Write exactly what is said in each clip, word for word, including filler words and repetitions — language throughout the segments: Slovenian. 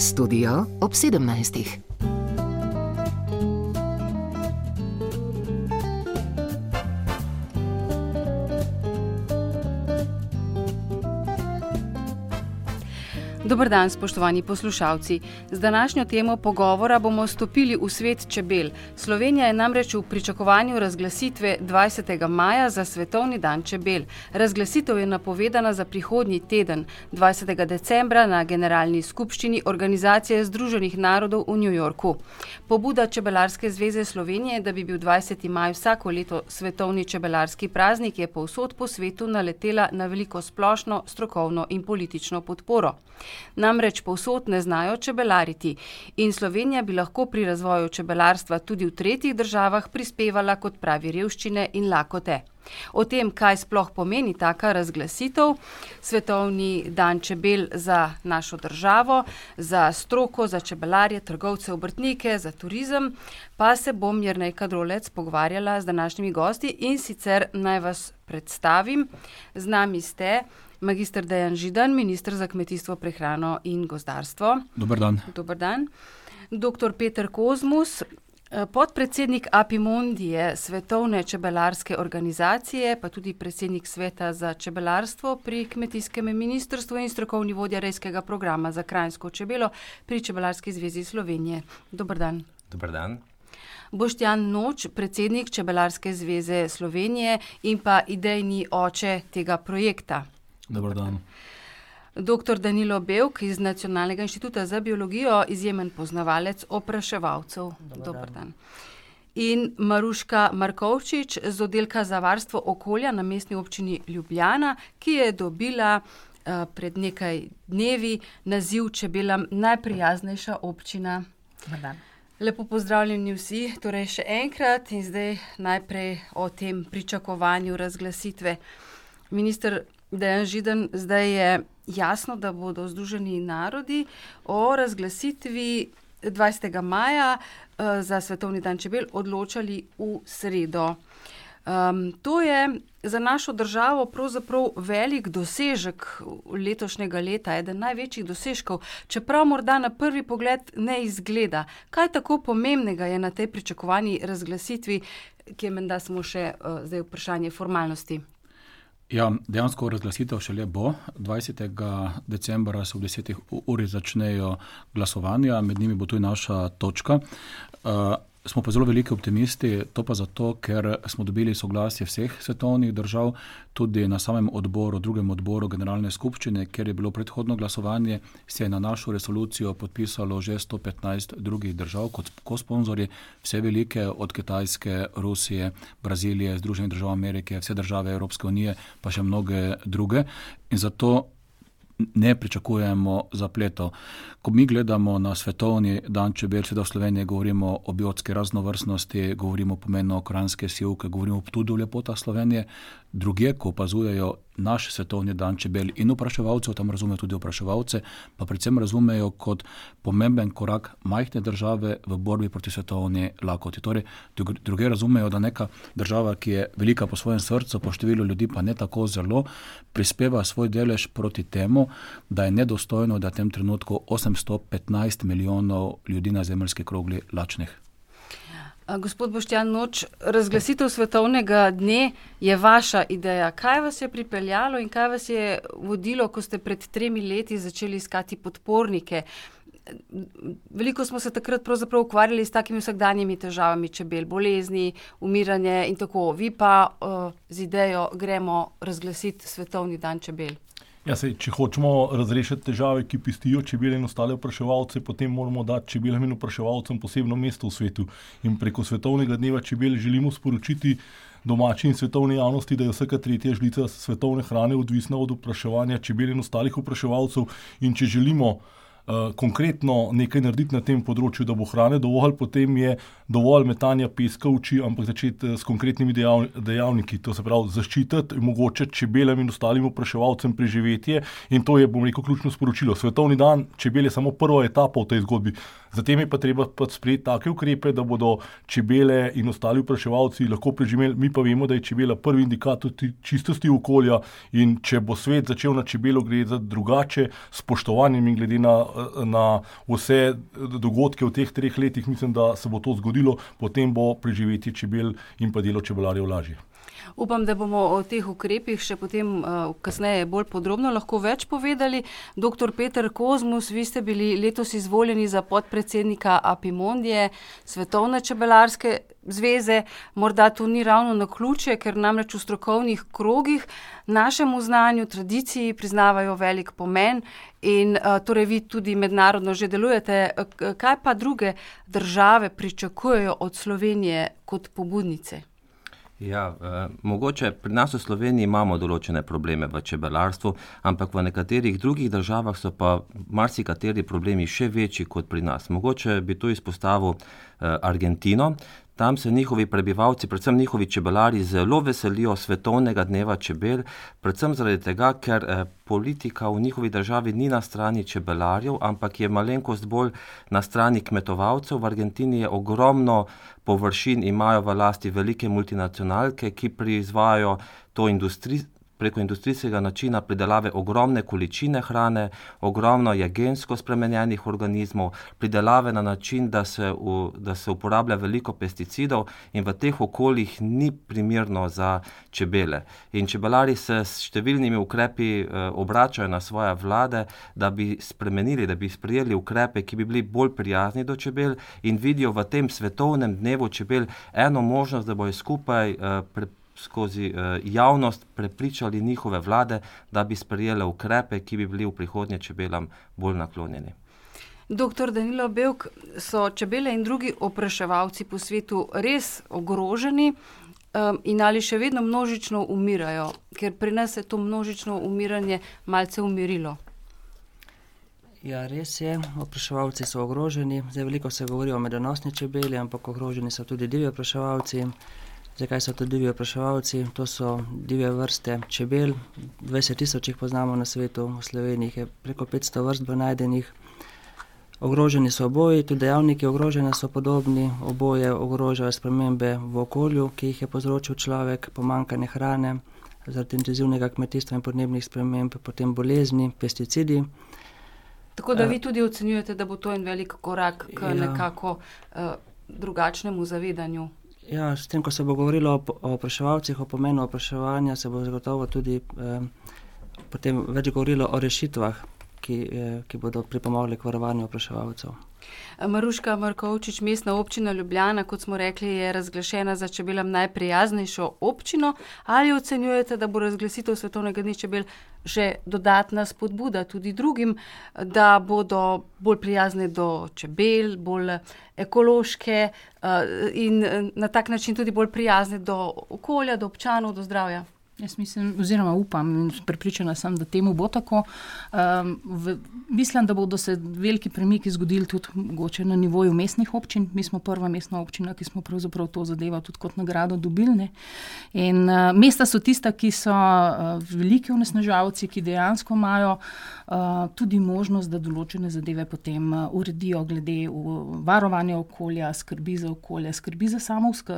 Studio ob sedemnajstih. Dober dan, spoštovani poslušalci. Z današnjo temo pogovora bomo stopili v svet čebel. Slovenija je namreč v pričakovanju razglasitve dvajsetega maja za svetovni dan čebel. Razglasitev je napovedana za prihodnji teden, dvajsetega decembra na generalni skupščini Organizacije združenih narodov v New Yorku. Pobuda Čebelarske zveze Slovenije, da bi bil dvajseti maj vsako leto svetovni čebelarski praznik, je povsod po svetu naletela na veliko splošno, strokovno in politično podporo. Namreč povsod ne znajo čebelariti in Slovenija bi lahko pri razvoju čebelarstva tudi v tretjih državah prispevala kot pravi revščine in lakote. O tem, kaj sploh pomeni taka razglasitev, svetovni dan čebel za našo državo, za stroko, za čebelarje, trgovce, obrtnike, za turizem, pa se bom Jernej Kadrolec pogovarjala z današnjimi gosti in sicer naj vas predstavim. Z nami ste magister Dejan Židan, minister za kmetijstvo, prehrano in gozdarstvo. Dober dan. Dober dan. Doktor Peter Kozmus, podpredsednik Apimondije, Svetovne čebelarske organizacije, pa tudi predsednik Sveta za čebelarstvo pri Kmetijskem ministrstvu in strokovni vodja rejskega programa za krajinsko čebelo pri Čebelarski zvezi Slovenije. Dober dan. Dober dan. Boštjan Noč, predsednik Čebelarske zveze Slovenije in pa idejni oče tega projekta. Dobar dan. Doktor Danilo Bevk iz Nacionalnega inštituta za biologijo, izjemen poznavalec opraševalcev. Dobar dan. In Maruška Markovčič z oddelka za varstvo okolja na Mestni občini Ljubljana, ki je dobila uh, pred nekaj dnevi naziv čebelam najprijaznejša občina. Dobar dan. Lepo pozdravljeni vsi, torej še enkrat in zdaj najprej o tem pričakovanju razglasitve. Minister Dejan Židan, zdaj je jasno, da bodo Združeni narodi o razglasitvi dvajsetega maja uh, za svetovni dan čebel odločali v sredo. Um, to je za našo državo pravzaprav velik dosežek letošnjega leta, eden največjih dosežkov, čeprav morda na prvi pogled ne izgleda. Kaj tako pomembnega je na tej pričakovani razglasitvi, ki je menda samo še uh, zdaj vprašanje formalnosti? Ja, dejansko razglasitev šele bo. dvajsetega decembra se v desetih uri začnejo glasovanja, med njimi bo tudi naša točka. Uh, smo pa zelo veliki optimisti, to pa zato, ker smo dobili soglasje vseh svetovnih držav, tudi na samem odboru, drugem odboru generalne skupščine, kjer je bilo predhodno glasovanje, se je na našo resolucijo podpisalo že sto petnajst drugih držav kot kosponzorji, vse velike, od Kitajske, Rusije, Brazilije, Združenih držav Amerike, vse države Evropske unije, pa še mnoge druge. In zato ne pričakujemo zapletov. Ko mi gledamo na svetovni dan čebel, seveda v Sloveniji govorimo o biotski raznovrstnosti, govorimo o pomenu kranjske sivke, govorimo tudi o lepotah Slovenije. Drugje, ko opazujejo naš svetovni dan čebel in opraševalcev, tam razumejo tudi opraševalce, pa predvsem razumejo kot pomemben korak majhne države v borbi proti svetovni lakoti. Torej, druge razumejo, da neka država, ki je velika po svojem srcu, po številu ljudi pa ne tako zelo, prispeva svoj delež proti temu, da je nedostojno, da je v tem trenutku osemsto petnajst milijonov ljudi na zemeljski krogli lačnih. Gospod Boštjan Noč, razglasitev svetovnega dne je vaša ideja. Kaj vas je pripeljalo in kaj vas je vodilo, ko ste pred tremi leti začeli iskati podpornike? Veliko smo se takrat pravzaprav ukvarjali s takimi vsakdanjimi težavami čebel, bolezni, umiranje in tako. Vi pa uh, z idejo gremo razglasiti svetovni dan čebel. Ja, sej, če hočemo razrešiti težave, ki pestijo čebele in ostale opraševalce, potem moramo dati čebelam in opraševalcem posebno mesto v svetu. In preko svetovnega dneva čebel želimo sporočiti domači in svetovni javnosti, da je vsaka tretja žlica svetovne hrane odvisna od opraševanja čebel in ostalih opraševalcev. In če želimo uh, konkretno nekaj narediti na tem področju, da bo hrane dovolj, potem je dovolj metanja peska v oči, ampak začeti s konkretnimi dejavniki, to se pravi zaščititi, omogočiti čebelam in ostalim opraševalcem preživetje, in to je, bom rekel, ključno sporočilo. Svetovni dan čebel je samo prva etapa v tej zgodbi. Zatem je pa treba pa sprejeti take ukrepe, da bodo čebele in ostali opraševalci lahko preživeli. Mi pa vemo, da je čebela prvi indikator čistosti okolja, in če bo svet začel na čebelo gledati drugače, spoštovanjem in glede na uh, na vse dogodke v teh treh letih, mislim, da se bo to zgodilo, potem bo preživeti čebel in pa delo čebelarjev lažje. Upam, da bomo o teh ukrepih še potem uh, kasneje bolj podrobno lahko več povedali. Doktor Peter Kozmus, vi ste bili letos izvoljeni za podpredsednika Apimondije, Svetovne čebelarske zveze. Morda to ni ravno naključje, ker namreč v strokovnih krogih našemu znanju, tradiciji priznavajo velik pomen in uh, torej vi tudi mednarodno že delujete. Kaj pa druge države pričakujejo od Slovenije kot pobudnice? Ja, eh, mogoče pri nas v Sloveniji imamo določene probleme v čebelarstvu, ampak v nekaterih drugih državah so pa marsikateri problemi še večji kot pri nas. Mogoče bi tu izpostavil eh, Argentino. Tam se njihovi prebivalci, predvsem njihovi čebelari, zelo veselijo Svetovnega dneva čebel, predvsem zaradi tega, ker eh, politika v njihovi državi ni na strani čebelarjev, ampak je malenkost bolj na strani kmetovalcev. V Argentini je ogromno površin, imajo v lasti velike multinacionalke, ki proizvajajo to industrijo, preko industrijskega načina pridelave ogromne količine hrane, ogromno je gensko spremenjenih organizmov, pridelave na način, da se, v, da se uporablja veliko pesticidov in v teh okoljih ni primerno za čebele. In čebelari se s številnimi ukrepi eh, obračajo na svoje vlade, da bi spremenili, da bi sprejeli ukrepe, ki bi bili bolj prijazni do čebel in vidijo v tem svetovnem dnevu čebel eno možnost, da bojo skupaj eh, pre, skozi uh, javnost prepričali njihove vlade, da bi sprejele ukrepe, ki bi bili v prihodnje čebelam bolj naklonjeni. Doktor Danilo Bevk, so čebele in drugi opraševalci po svetu res ogroženi um, in ali še vedno množično umirajo? Ker pri nas je to množično umiranje malce umirilo. Ja, res je, opraševalci so ogroženi. Zdaj veliko se govori o medonosni čebeli, ampak ogroženi so tudi divji opraševalci. Zakaj so to divji opraševalci? To so divje vrste čebel, dvajset tisoč jih poznamo na svetu, v Sloveniji je preko petsto vrst bo najdenih. Ogroženi so oboji, tudi dejavniki ogrožene so podobni, oboje ogrožajo spremembe v okolju, ki jih je povzročil človek, pomanjkanje hrane, zaradi intenzivnega kmetijstva in podnebnih sprememb, potem bolezni, pesticidi. Tako da vi tudi ocenjujete, da bo to en velik korak k ja. nekako uh, drugačnemu zavedanju. Ja, s tem, ko se bo govorilo o, o opraševalcih, o pomenu opraševanja, se bo zagotovo tudi eh, potem več govorilo o rešitvah, ki, eh, ki bodo pripomogli k varovanju opraševalcev. Maruška Markovčič, Mestna občina Ljubljana, kot smo rekli, je razglašena za čebelam najprijaznejšo občino. Ali ocenjujete, da bo razglasitev Svetovnega dne čebel že dodatna spodbuda tudi drugim, da bodo bolj prijazne do čebel, bolj ekološke in na tak način tudi bolj prijazne do okolja, do občanov, do zdravja? Jaz mislim, oziroma upam in prepričana sem, da temu bo tako. Um, v, mislim, da bodo se veliki premiki zgodili tudi mogoče na nivoju mestnih občin. Mi smo prva mestna občina, ki smo pravzaprav to zadevo tudi kot nagrado dobili. Ne? In uh, mesta so tista, ki so uh, veliki onesnaževalci, ki dejansko imajo uh, tudi možnost, da določene zadeve potem uh, uredijo glede varovanja okolja, skrbi za okolje, skrbi za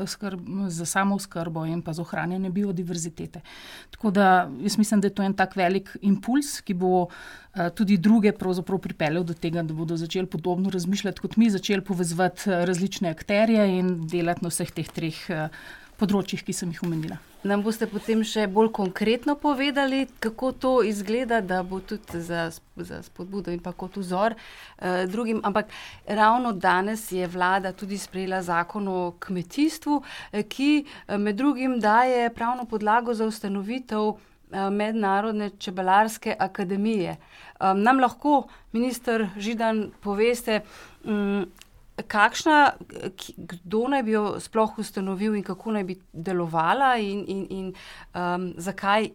samooskrbo in pa za ohranjanje biodiverzitete. Tako da jaz mislim, da je to en tak velik impuls, ki bo uh, tudi druge pravzaprav pripeljal do tega, da bodo začeli podobno razmišljati kot mi, začeli povezovati različne akterje in delati na vseh teh treh uh, področjih, ki sem jih omenila. Nam boste potem še bolj konkretno povedali, kako to izgleda, da bo tudi za, za spodbudo in pa kot vzor eh, drugim. Ampak ravno danes je vlada tudi sprejela zakon o kmetijstvu, eh, ki med drugim daje pravno podlago za ustanovitev eh, Mednarodne čebelarske akademije. Eh, nam lahko, minister Židan, poveste, hm, kakšna, kdo naj bi jo sploh ustanovil in kako naj bi delovala in, in, in um, zakaj,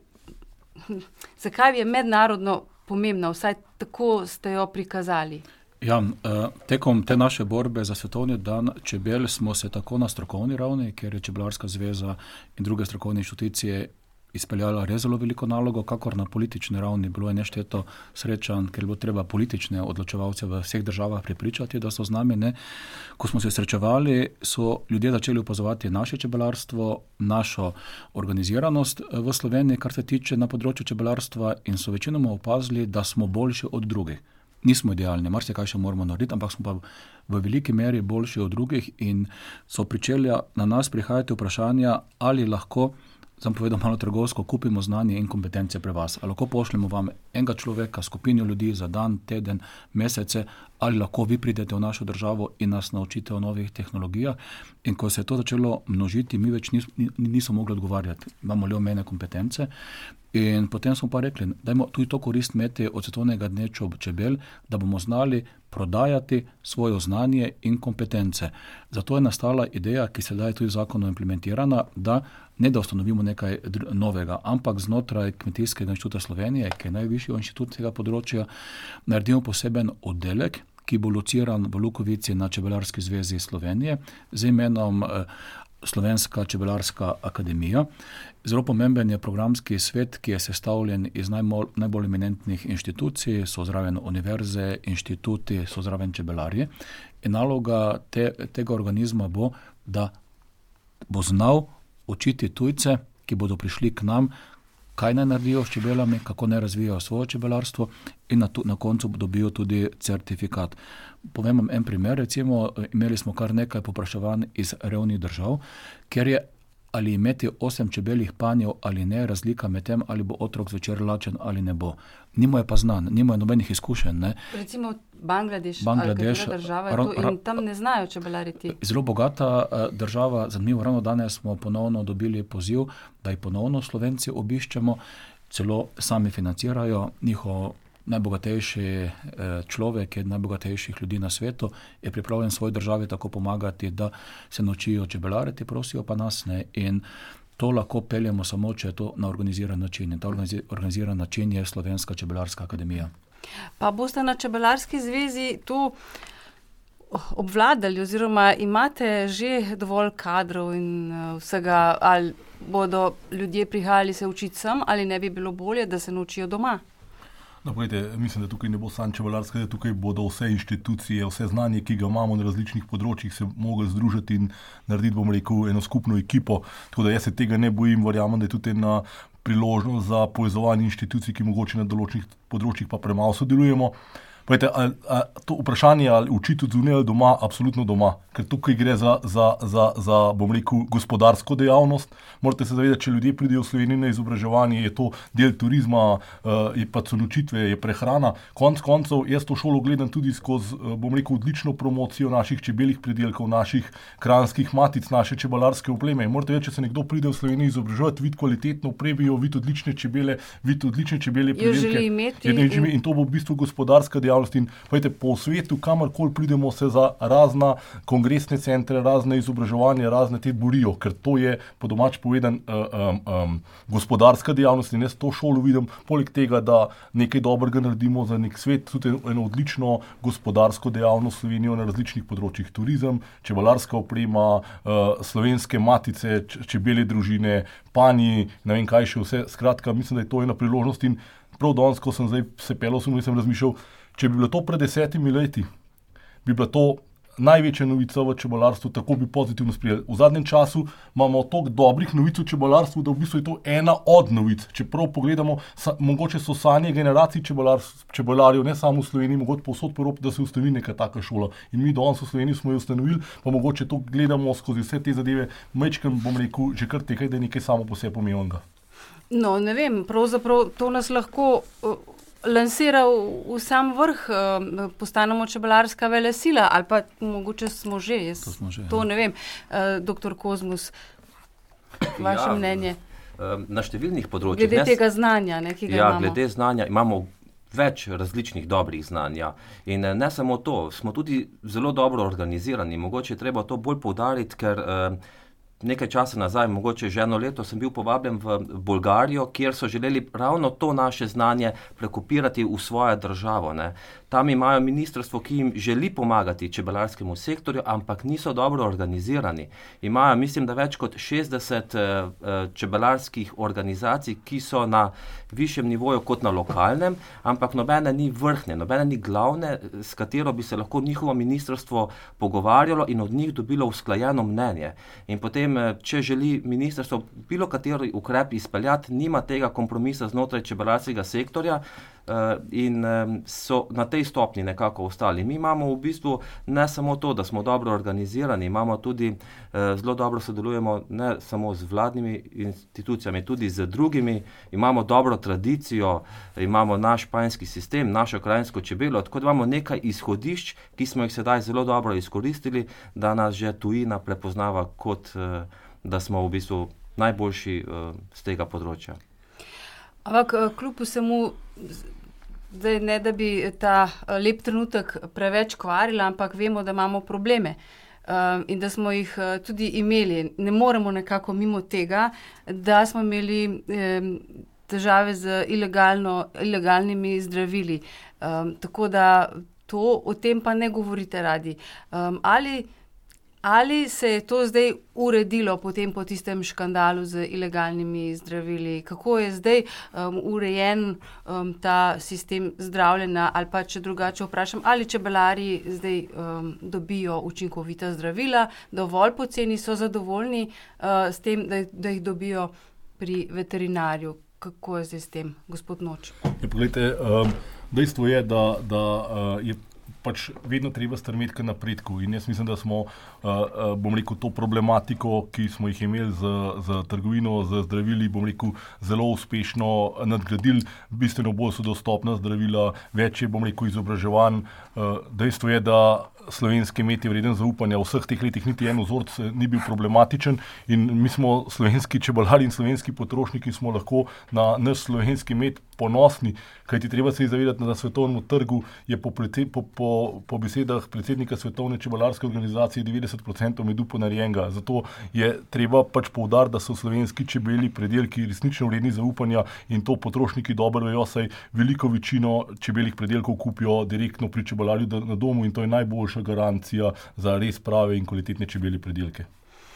zakaj je mednarodno pomembna, vsaj tako ste jo prikazali? Ja, tekom te naše borbe za Svetovni dan čebel smo se tako na strokovni ravni, ker je Čebelarska zveza in druge strokovne inštitucije izpeljala res zelo veliko nalogo, kakor na politični ravni. Bilo je nešteto srečanj, ker je bilo treba politične odločevalce v vseh državah prepričati, da so z nami. Ne. Ko smo se srečevali, so ljudje začeli opazovati naše čebelarstvo, našo organiziranost v Sloveniji, kar se tiče na področju čebelarstva in so večinoma opazili, da smo boljši od drugih. nismo idealni, marsikaj še moramo narediti, ampak smo pa v veliki meri boljši od drugih in so pričeli na nas prihajati vprašanja, ali lahko, sem povedal malo trgovsko, kupimo znanje in kompetence pri vas. Ali lahko pošljemo vam enega človeka, skupino ljudi za dan, teden, mesece, ali lahko vi pridete v našo državo in nas naučite o novih tehnologijah. In ko se je to začelo množiti, mi več nis, niso mogli odgovarjati. Imamo le omejene kompetence. In potem smo pa rekli, dajmo tudi to korist imeti od svetovnega dne čebel, da bomo znali prodajati svoje znanje in kompetence. Zato je nastala ideja, ki se da je tudi zakonom implementirana, da ne da ustanovimo nekaj novega, ampak znotraj Kmetijskega inštituta Slovenije, ki je najvišji inštitut tega področja, naredimo poseben oddelek, ki bo lociran v Lukovici na Čebelarski zvezi Slovenije z imenom Slovenska čebelarska akademija. Zelo pomemben je programski svet, ki je sestavljen iz najbolj, najbolj eminentnih inštitucij, so zraven univerze, inštituti, so zraven čebelarji. In naloga te, tega organizma bo, da bo znal učiti tujce, ki bodo prišli k nam, kaj naj naredijo s čebelami, kako naj razvijajo svoje čebelarstvo in na, na koncu dobijo tudi certifikat. Povem vam en primer, recimo imeli smo kar nekaj popraševanj iz revnih držav, ker je ali imeti osem čebeljih panjev ali ne, razlika med tem, ali bo otrok zvečer lačen ali ne bo. Nimo je pa znan, nimo je nobenih izkušenj. Ne. Recimo Bangladeš, Bangladeš ali katera država je to in tam ne znajo čebelariti. Zelo bogata država, zanimivo, ravno danes smo ponovno dobili poziv, da jih ponovno Slovenci obiščemo, celo sami financirajo njihov najbogatejši človek, je najbogatejših ljudi na svetu, je pripravljen svoji državi tako pomagati, da se naučijo čebelariti, prosijo pa nas ne. In to lahko peljemo samo, če je to na organiziran način. In ta organiziran način je Slovenska čebelarska akademija. Pa boste na Čebelarski zvezi tu obvladali oziroma imate že dovolj kadrov in vsega, ali bodo ljudje prihajali se učiti sem, ali ne bi bilo bolje, da se naučijo doma? No, pojete, mislim, da tukaj ne bo sam čebelarska, da tukaj bodo vse inštitucije, vse znanje, ki ga imamo na različnih področjih, se mogli združiti in narediti, bom rekel, eno skupno ekipo. Tako da jaz se tega ne bojim, verjamem, da je tudi ena priložnost za povezovanje inštitucij, ki mogoče na določenih področjih pa premalo sodelujemo. Pojete, a, a, to vprašanje, ali učiti zunaj ali doma, absolutno doma, ker tukaj gre za, za, za, za, bom rekel, gospodarsko dejavnost. Morate se zavedati, če ljudje pridejo v Slovenijo na izobraževanje, je to del turizma, je pa so nočitve, je prehrana. Konc koncev, jaz to šolo gledam tudi skozi, bom rekel, odlično promocijo naših čebeljih pridelkov, naših kranjskih matic, naše čebelarske opreme. Morate vedeti, če se nekdo pride v Slovenijo izobraževati, vidi kvalitetno opremo, vidi odlične čebele, vidi odlične čebelje pridelke. In... in to bo v bistvu gospodarska dejavnost. In pojete, po svetu, kamorkoli pridemo, se za razna kongresne centre, razne izobraževanje, razne te borijo, ker to je po domač povedan um, um, gospodarska dejavnost in jaz to šolo vidim, poleg tega, da nekaj dobrega naredimo za nek svet, tudi eno odlično gospodarsko dejavnost Slovenijo na različnih področjih, turizem, čebelarska oprema, uh, slovenske matice, čebelje družine, panji, ne vem kaj še vse, skratka, mislim, da je to ena priložnost in prav danes, ko sem zdaj se pelil, sem, sem razmišljal, če bi bilo to pred desetimi leti, bi bila to največja novica v čebelarstvu, tako bi pozitivno sprejeli. V zadnjem času imamo toliko dobrih novic v čebelarstvu, da v bistvu je to ena od novic. Če prav pogledamo, sa, mogoče so sanje generacij čebelarjev, ne samo v Sloveniji, mogoče povsod po Evropi, da se ustanovi neka taka šola. In mi danes v Sloveniji smo jo ustanovili, pa mogoče to gledamo skozi vse te zadeve, mečkam, bom rekel, že kar tekaj, da je nekaj samo po sebi pomembnega. No, ne vem, pravzaprav to nas lahko uh, lansira v, v sam vrh, uh, postanemo čebelarska velesila, ali pa mogoče smo že, jaz to, smo že, to ne vem. Uh, doktor Kozmus, vaše ja, mnenje? Na številnih področjih. Glede tega znanja, ne, ki ga ja, imamo. Glede znanja imamo več različnih dobrih znanja. In ne samo to, smo tudi zelo dobro organizirani. Mogoče je treba to bolj poudariti, ker uh, nekaj časa nazaj, mogoče že eno leto, sem bil povabljen v Bolgarijo, kjer so želeli ravno to naše znanje prekopirati v svojo državo. Ne. Tam imajo ministrstvo, ki jim želi pomagati čebelarskemu sektorju, ampak niso dobro organizirani. Imajo, mislim, da več kot šestdeset uh, čebelarskih organizacij, ki so na višjem nivoju kot na lokalnem, ampak nobene ni vrhne, nobene ni glavne, s katero bi se lahko njihovo ministrstvo pogovarjalo in od njih dobilo usklajeno mnenje. In potem, če želi ministrstvo bilo kateri ukrep izpeljati, nima tega kompromisa znotraj čebelarskega sektorja, in so na tej stopni nekako ostali. Mi imamo v bistvu ne samo to, da smo dobro organizirani, imamo tudi zelo dobro sodelujemo ne samo z vladnimi institucijami, tudi z drugimi, imamo dobro tradicijo, imamo naš panjski sistem, našo krajinsko čebelo, tako da imamo nekaj izhodišč, ki smo jih sedaj zelo dobro izkoristili, da nas že tujina prepoznava kot, da smo v bistvu najboljši z tega področja. Ampak kljub vsemu, zdaj ne da bi ta lep trenutek preveč kvarila, ampak vemo, da imamo probleme. Um, in da smo jih uh, tudi imeli. Ne moremo nekako mimo tega, da smo imeli um, težave z ilegalno, ilegalnimi zdravili. Um, tako da to, o tem pa ne govorite radi. Um, ali, ali se je to zdaj uredilo potem po tistem škandalu z ilegalnimi zdravili? Kako je zdaj um, urejen um, ta sistem zdravljenja? Ali pa, če drugače vprašam, ali čebelarji zdaj um, dobijo učinkovita zdravila, dovolj poceni, so zadovoljni uh, s tem, da, da jih dobijo pri veterinarju? Kako je zdaj s tem, gospod Noč? Ja, poglejte, um, dejstvo je, da, da uh, je pač vedno treba strmeti k napredku in jaz mislim, da smo, uh, uh, bom rekel, to problematiko, ki smo jih imeli z, z trgovino, z zdravili, bom rekel, zelo uspešno nadgradili, bistveno bolj so dostopna zdravila, več je, bom rekel, izobraževanj. Uh, dejstvo je, da slovenski med je vreden zaupanja. V vseh teh letih niti en vzorc ni bil problematičen in mi smo slovenski čebelari in slovenski potrošniki smo lahko na naš slovenski med ponosni, kajti treba se zavedati, da na svetovnem trgu je po, po, po, po besedah predsednika Svetovne čebelarske organizacije devetdeset procentov medu ponarejenega. Zato je treba pač poudariti, da so slovenski čebeli predelki resnično vredni zaupanja in to potrošniki dobro vejo, saj veliko večino čebeljih predelkov kupijo direktno pri čebelarju na domu in to je najboljša garancija za res prave in kvalitetne čebelje predelke.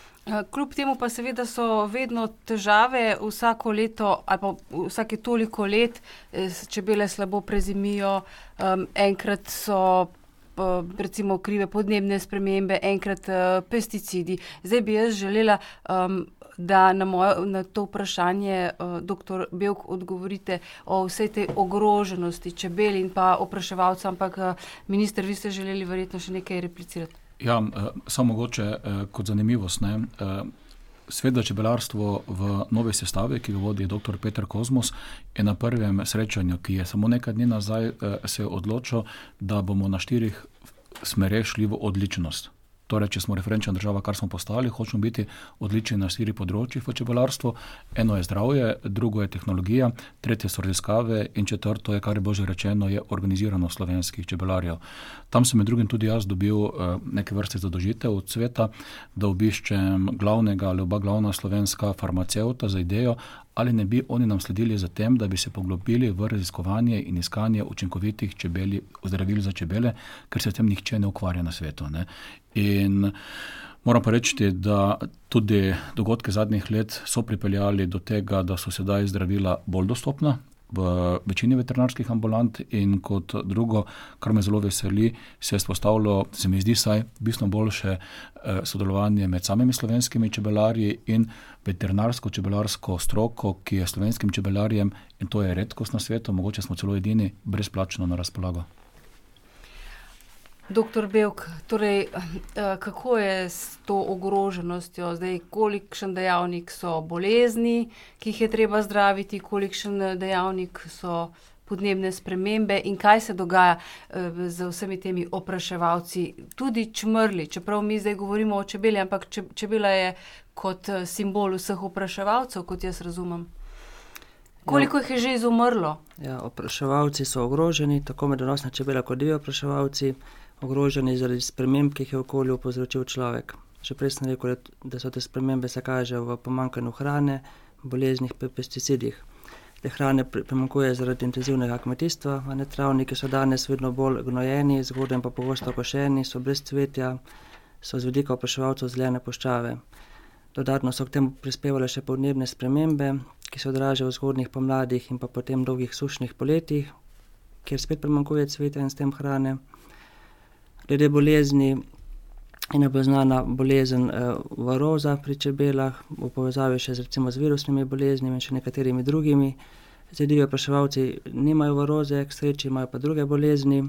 Kljub temu pa seveda so vedno težave vsako leto ali pa vsake toliko let čebele slabo prezimijo, um, enkrat so recimo krive podnebne spremembe, enkrat uh, pesticidi. Zdaj bi jaz želela, um, da na, mojo, na to vprašanje uh, doktor Bevk odgovorite o vsej tej ogroženosti čebel in pa opraševalcev, ampak uh, minister, vi ste želeli verjetno še nekaj replicirati. Ja, samo mogoče kot zanimivost. Ne? Svet za čebelarstvo v novi sestavi, ki ga vodi doktor Peter Kozmos, je na prvem srečanju, ki je samo nekaj dni nazaj se odločil, da bomo na štirih smereh šli v odličnost. Torej, če smo referenčna država, kar smo postali, hočemo biti odlični na štiri področjih v čebelarstvu. Eno je zdravje, drugo je tehnologija, tretje so raziskave in četrto je, kar je bože rečeno, je organiziranost slovenskih čebelarjev. Tam sem med drugim tudi jaz dobil uh, neke vrste zadožitev od sveta, da obiščem glavnega ali oba glavna slovenska farmacevta za idejo, ali ne bi oni nam sledili za tem, da bi se poglobili v raziskovanje in iskanje učinkovitih čebeli, zdravil za čebele, ker se s tem nihče ne ukvarja na svetu. Ne? In moram pa reči, da tudi dogodke zadnjih let so pripeljali do tega, da so sedaj zdravila bolj dostopna v večini veterinarskih ambulant in kot drugo, kar me zelo veseli, se je spostavilo, se mi zdi saj, bistveno boljše eh, sodelovanje med samimi slovenskimi čebelarji in veterinarsko-čebelarsko stroko, ki je slovenskim čebelarjem, in to je redkost na svetu, mogoče smo celo edini, brezplačno na razpolago. Doktor Bevk, torej, kako je s to ogroženostjo? Zdaj, kolikšen dejavnik so bolezni, ki jih je treba zdraviti, kolikšen dejavnik so podnebne spremembe in kaj se dogaja z vsemi temi opraševalci, tudi čmrli, čeprav mi zdaj govorimo o čebeli, ampak čebela je kot simbol vseh opraševalcev, kot jaz razumem. Koliko jih je že izumrlo? Ja, opraševalci so ogroženi, tako medonosna čebela kot divji opraševalci, ogroženi zaradi sprememb, ki jih je v okolju povzročil človek. Že prej sem rekel, da so te spremembe se kažejo v pomanjkanju hrane, boleznih pri pesticidih. Te hrane primanjkuje zaradi intenzivnega kmetijstva, a ne travniki so danes vedno bolj gnojeni, zgodaj pa pogosto košeni, so brez cvetja, so z vidika opraševalcev zelene puščave. Dodatno so k temu prispevale še podnebne spremembe, ki se odražajo v zgodnjih pomladih in pa potem dolgih sušnih poletjih, kjer spet primanjkuje cvetja in s tem hrane. Glede bolezni je najbolj znana bolezen eh, varoza pri čebelah, v povezavi še z, recimo, z virusnimi boleznimi in še nekaterimi drugimi. Zdaj divji opraševalci nimajo viroze, k sreči imajo pa druge bolezni.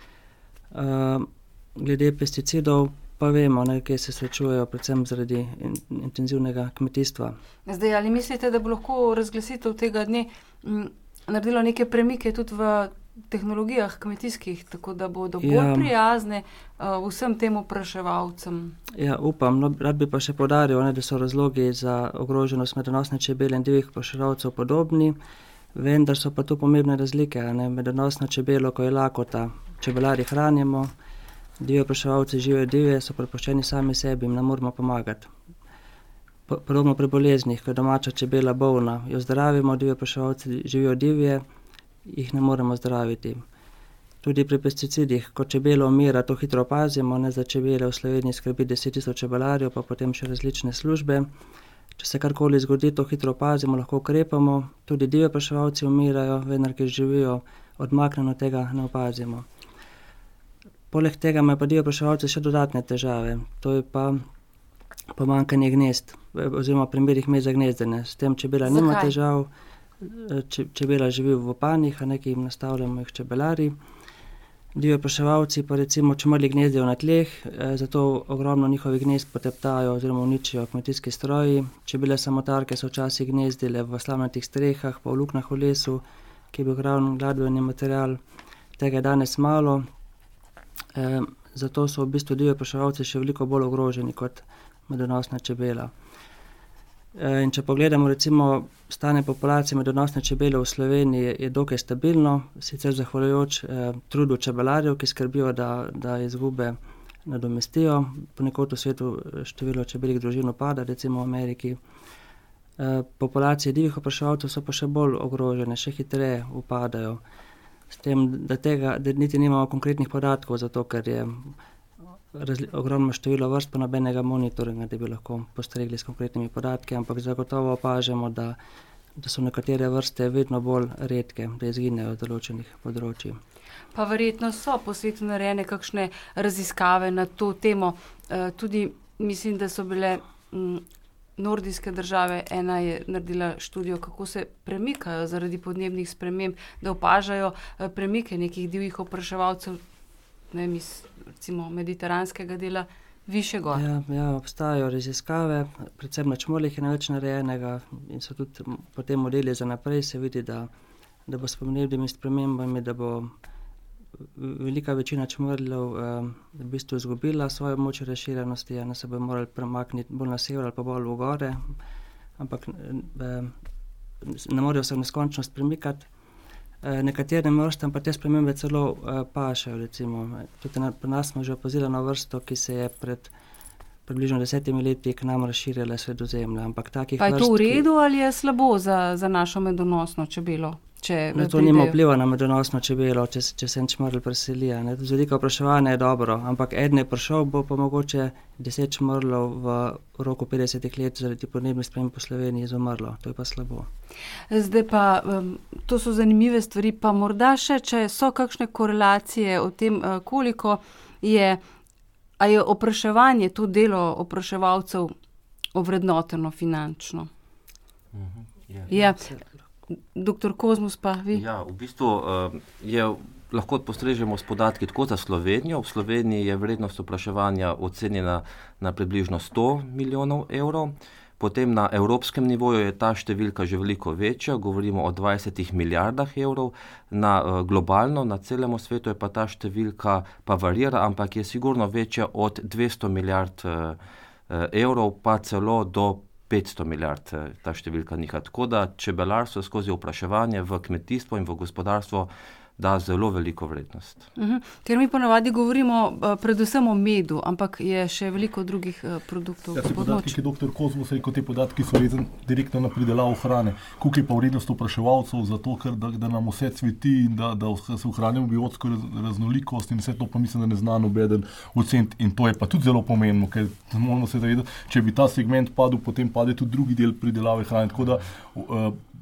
Uh, glede pesticidov pa vemo, ne, kje se srečujejo predvsem zaradi in, intenzivnega kmetijstva. Zdaj, ali mislite, da bo lahko razglasitev tega dne m, naredilo neke premike tudi v tehnologijah kmetijskih, tako da bodo bolj ja. prijazne uh, vsem tem opraševalcem? Ja, upam. No, rad bi pa še poudaril, ne, da so razlogi za ogroženost medonosne čebele in divjih opraševalcev podobni, vendar so pa tu pomembne razlike. Ne. Medonosna čebelo, ko je lakota, čebelari hranimo, divji opraševalci živijo divje, so prepuščeni sami sebi, jim ne moramo pomagati. Podobno pri boleznih, ko je domača čebela bolna, jo zdravimo, divji opraševalci živijo divje, jih ne moremo zdraviti. Tudi pri pesticidih, ko čebela umira, to hitro opazimo, ne, za čebele v Sloveniji skrbi deset tisoč čebelarjev, pa potem še različne službe. Če se karkoli zgodi, to hitro opazimo, lahko ukrepamo. Tudi divji opraševalci umirajo, vendar, ki živijo odmaknjeno, tega ne opazimo. Poleg tega imajo pa divji opraševalci še dodatne težave. To je pa pomanjkanje gnezd, oziroma v primerih meza gnezdene. S tem čebela Zakaj? nima težav. Če, čebela živi v panjih, a nekaj jim nastavljamo jih čebelari. Divji opraševalci pa recimo čmrli gnezdijo na tleh, zato ogromno njihovih gnezd poteptajo oziroma uničijo kmetijski stroji. Čebele samotarke so včasih gnezdile v slamnatih strehah, pa v luknah v lesu, ki je bil glavni gladbeni material. Tega je danes malo, e, zato so v bistvu divji opraševalci še veliko bolj ogroženi kot medonosna čebela. In če pogledamo recimo stanje populacije medonosne čebele v Sloveniji, je, je dokaj stabilno, sicer zahvaljujoč eh, trudu čebelarjev, ki skrbijo, da, da izgube nadomestijo. Ponekod v svetu število čebeljih družin upada, recimo v Ameriki. Eh, populacije divjih opraševalcev so pa še bolj ogrožene, še hitreje upadajo. S tem, da tega, da niti nimamo konkretnih podatkov, zato ker je Razli, ogromno število vrst, pa nobenega monitoringa, da bi lahko postregli s konkretnimi podatki, ampak zagotovo opažamo, da, da so nekatere vrste vedno bolj redke, da izginejo od določenih področij. Pa verjetno so po svetu narejene kakšne raziskave na to temo. E, tudi mislim, da so bile m, nordijske države, ena je naredila študijo, kako se premikajo zaradi podnebnih sprememb, da opažajo e, premike nekih divjih opraševalcev, ne mis, recimo mediteranskega dela, više gor. Ja, ja, obstajajo raziskave, predvsem na čmrlih je največ narejenega in so tudi potem modeli za naprej, se vidi, da, da bo s podnebnimi spremembami, da bo velika večina čmrljev eh, v bistvu izgubila svojo moč razširjenosti, ne se bo morali premakniti bolj na sever ali pa bolj v gore, ampak eh, ne morejo se v neskončnost premikati. Nekaterim vrstam pa te spremembe celo uh, pašajo, recimo. Tudi na, pri nas smo že opazili na vrsto, ki se je pred približno desetimi leti k nam razširjala Sredozemlja. Ampak takih pa je to vrst, v redu ali je slabo za, za našo medonosno čebelo? Ne, to nima vpliva na medonosno čebelo, če, če se en čmrl preseli. Z vidika opraševanja je dobro, ampak eden je prišel, bo pa mogoče deset čmrlov v roku petdesetih let zaradi podnebnih sprememb po Sloveniji izumrlo. To je pa slabo. Zdaj pa, um, to so zanimive stvari, pa morda še, če so kakšne korelacije o tem, uh, koliko je, a je opraševanje, to delo opraševalcev ovrednoteno finančno. Mhm, je. Ja. Doktor Kozmus pa vi? Ja, v bistvu uh, je, lahko postrežemo s podatki tako za Slovenijo. V Sloveniji je vrednost opraševanja ocenjena na približno sto milijonov evrov. Potem na evropskem nivoju je ta številka že veliko večja, govorimo o dvajsetih milijardah evrov. Na uh, globalno, na celem svetu je pa ta številka pa varira, ampak je sigurno večja od dvesto milijard uh, evrov, pa celo do petsto milijard ta številka niha. Tako da čebelarstvo skozi opraševanje v kmetijstvo in v gospodarstvo da zelo veliko vrednost. Uh-huh. Ker mi ponavadi govorimo uh, predvsem o medu, ampak je še veliko drugih uh, produktov. Ja, se podatki, ki doktor Kozmus rekel, te podatki so vezani direktno na pridelavo hrane. Koliko je pa vrednost opraševalcev, zato ker da, da nam vse cveti in da, da se ohranimo biotsko raznolikost in vse to pa mislim, da ne zna nobeden oceniti. In to je pa tudi zelo pomembno, ker moramo se zavedati, če bi ta segment padel, potem pade tudi drugi del pridelave hrane. Tako da uh,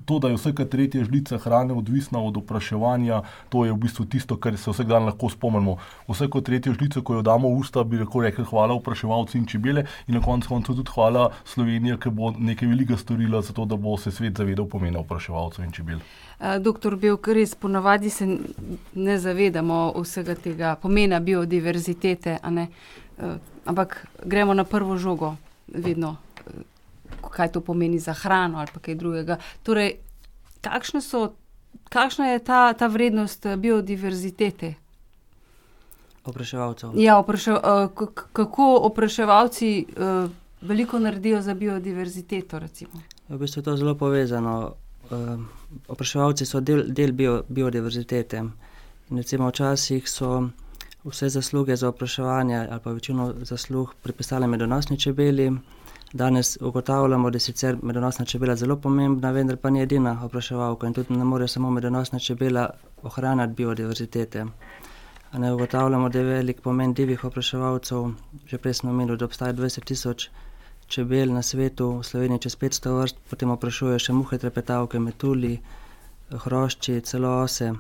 to, da je vsaka tretja žlica hrane odvisna od opraševanja, to je v bistvu tisto, kar se vsak dan lahko spomnimo. Vsako tretjo žlico, ko jo damo v usta, bi lahko rekli hvala opraševalci in čebele in na koncu koncev tudi hvala Slovenija, ki bo nekaj veliko storila za to, da bo se svet zavedal pomena opraševalcev in čebel. Doktor Bevk, res ponavadi se ne zavedamo vsega tega pomena biodiverzitete, a ne? Ampak gremo na prvo žogo vedno, kaj to pomeni za hrano ali pa kaj drugega. Torej, kakšne so, kakšna je ta, ta vrednost biodiverzitete? Opraševalcev. Ja, oprašev, kako opraševalci veliko naredijo za biodiverziteto, recimo? V bistvu je to zelo povezano. Opraševalci so del, del bio, biodiverzitete. In recimo včasih so vse zasluge za opraševanje ali pa večino zaslug pripisali medonosni čebeli. Danes ugotavljamo, da je sicer medonosna čebela zelo pomembna, vendar pa ni edina opraševalka in tudi ne more samo medonosna čebela ohranjati biodiverzitete. A ne ugotavljamo, da je velik pomen divjih opraševalcev. Že prej smo omenili, da obstaja dvajset tisoč čebel na svetu, v Sloveniji čez petsto vrst, potem oprašujejo še muhe trepetavke, metulji, hrošči, celo ose.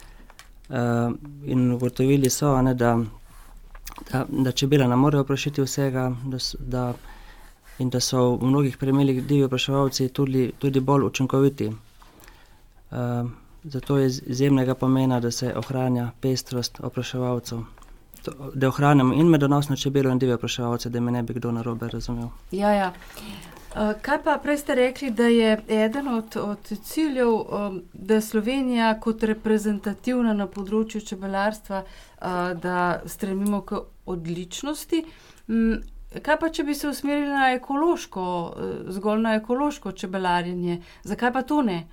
Uh, in ugotovili so, ne, da, da, da čebela ne more oprašiti vsega, da, da, in da so v mnogih primerih divji opraševalci tudi, tudi bolj učinkoviti. Uh, zato je izjemnega pomena, da se ohranja pestrost opraševalcev. To, da ohranjamo in medonosno čebelo in divje opraševalce, da me ne bi kdo narobe razumel. Ja, ja. Uh, kaj pa prej ste rekli, da je eden od, od ciljev, um, da je Slovenija kot reprezentativna na področju čebelarstva, uh, da stremimo k odličnosti. Um, kaj pa, če bi se usmerili na ekološko, uh, zgolj na ekološko čebelarjenje? Zakaj pa to ne?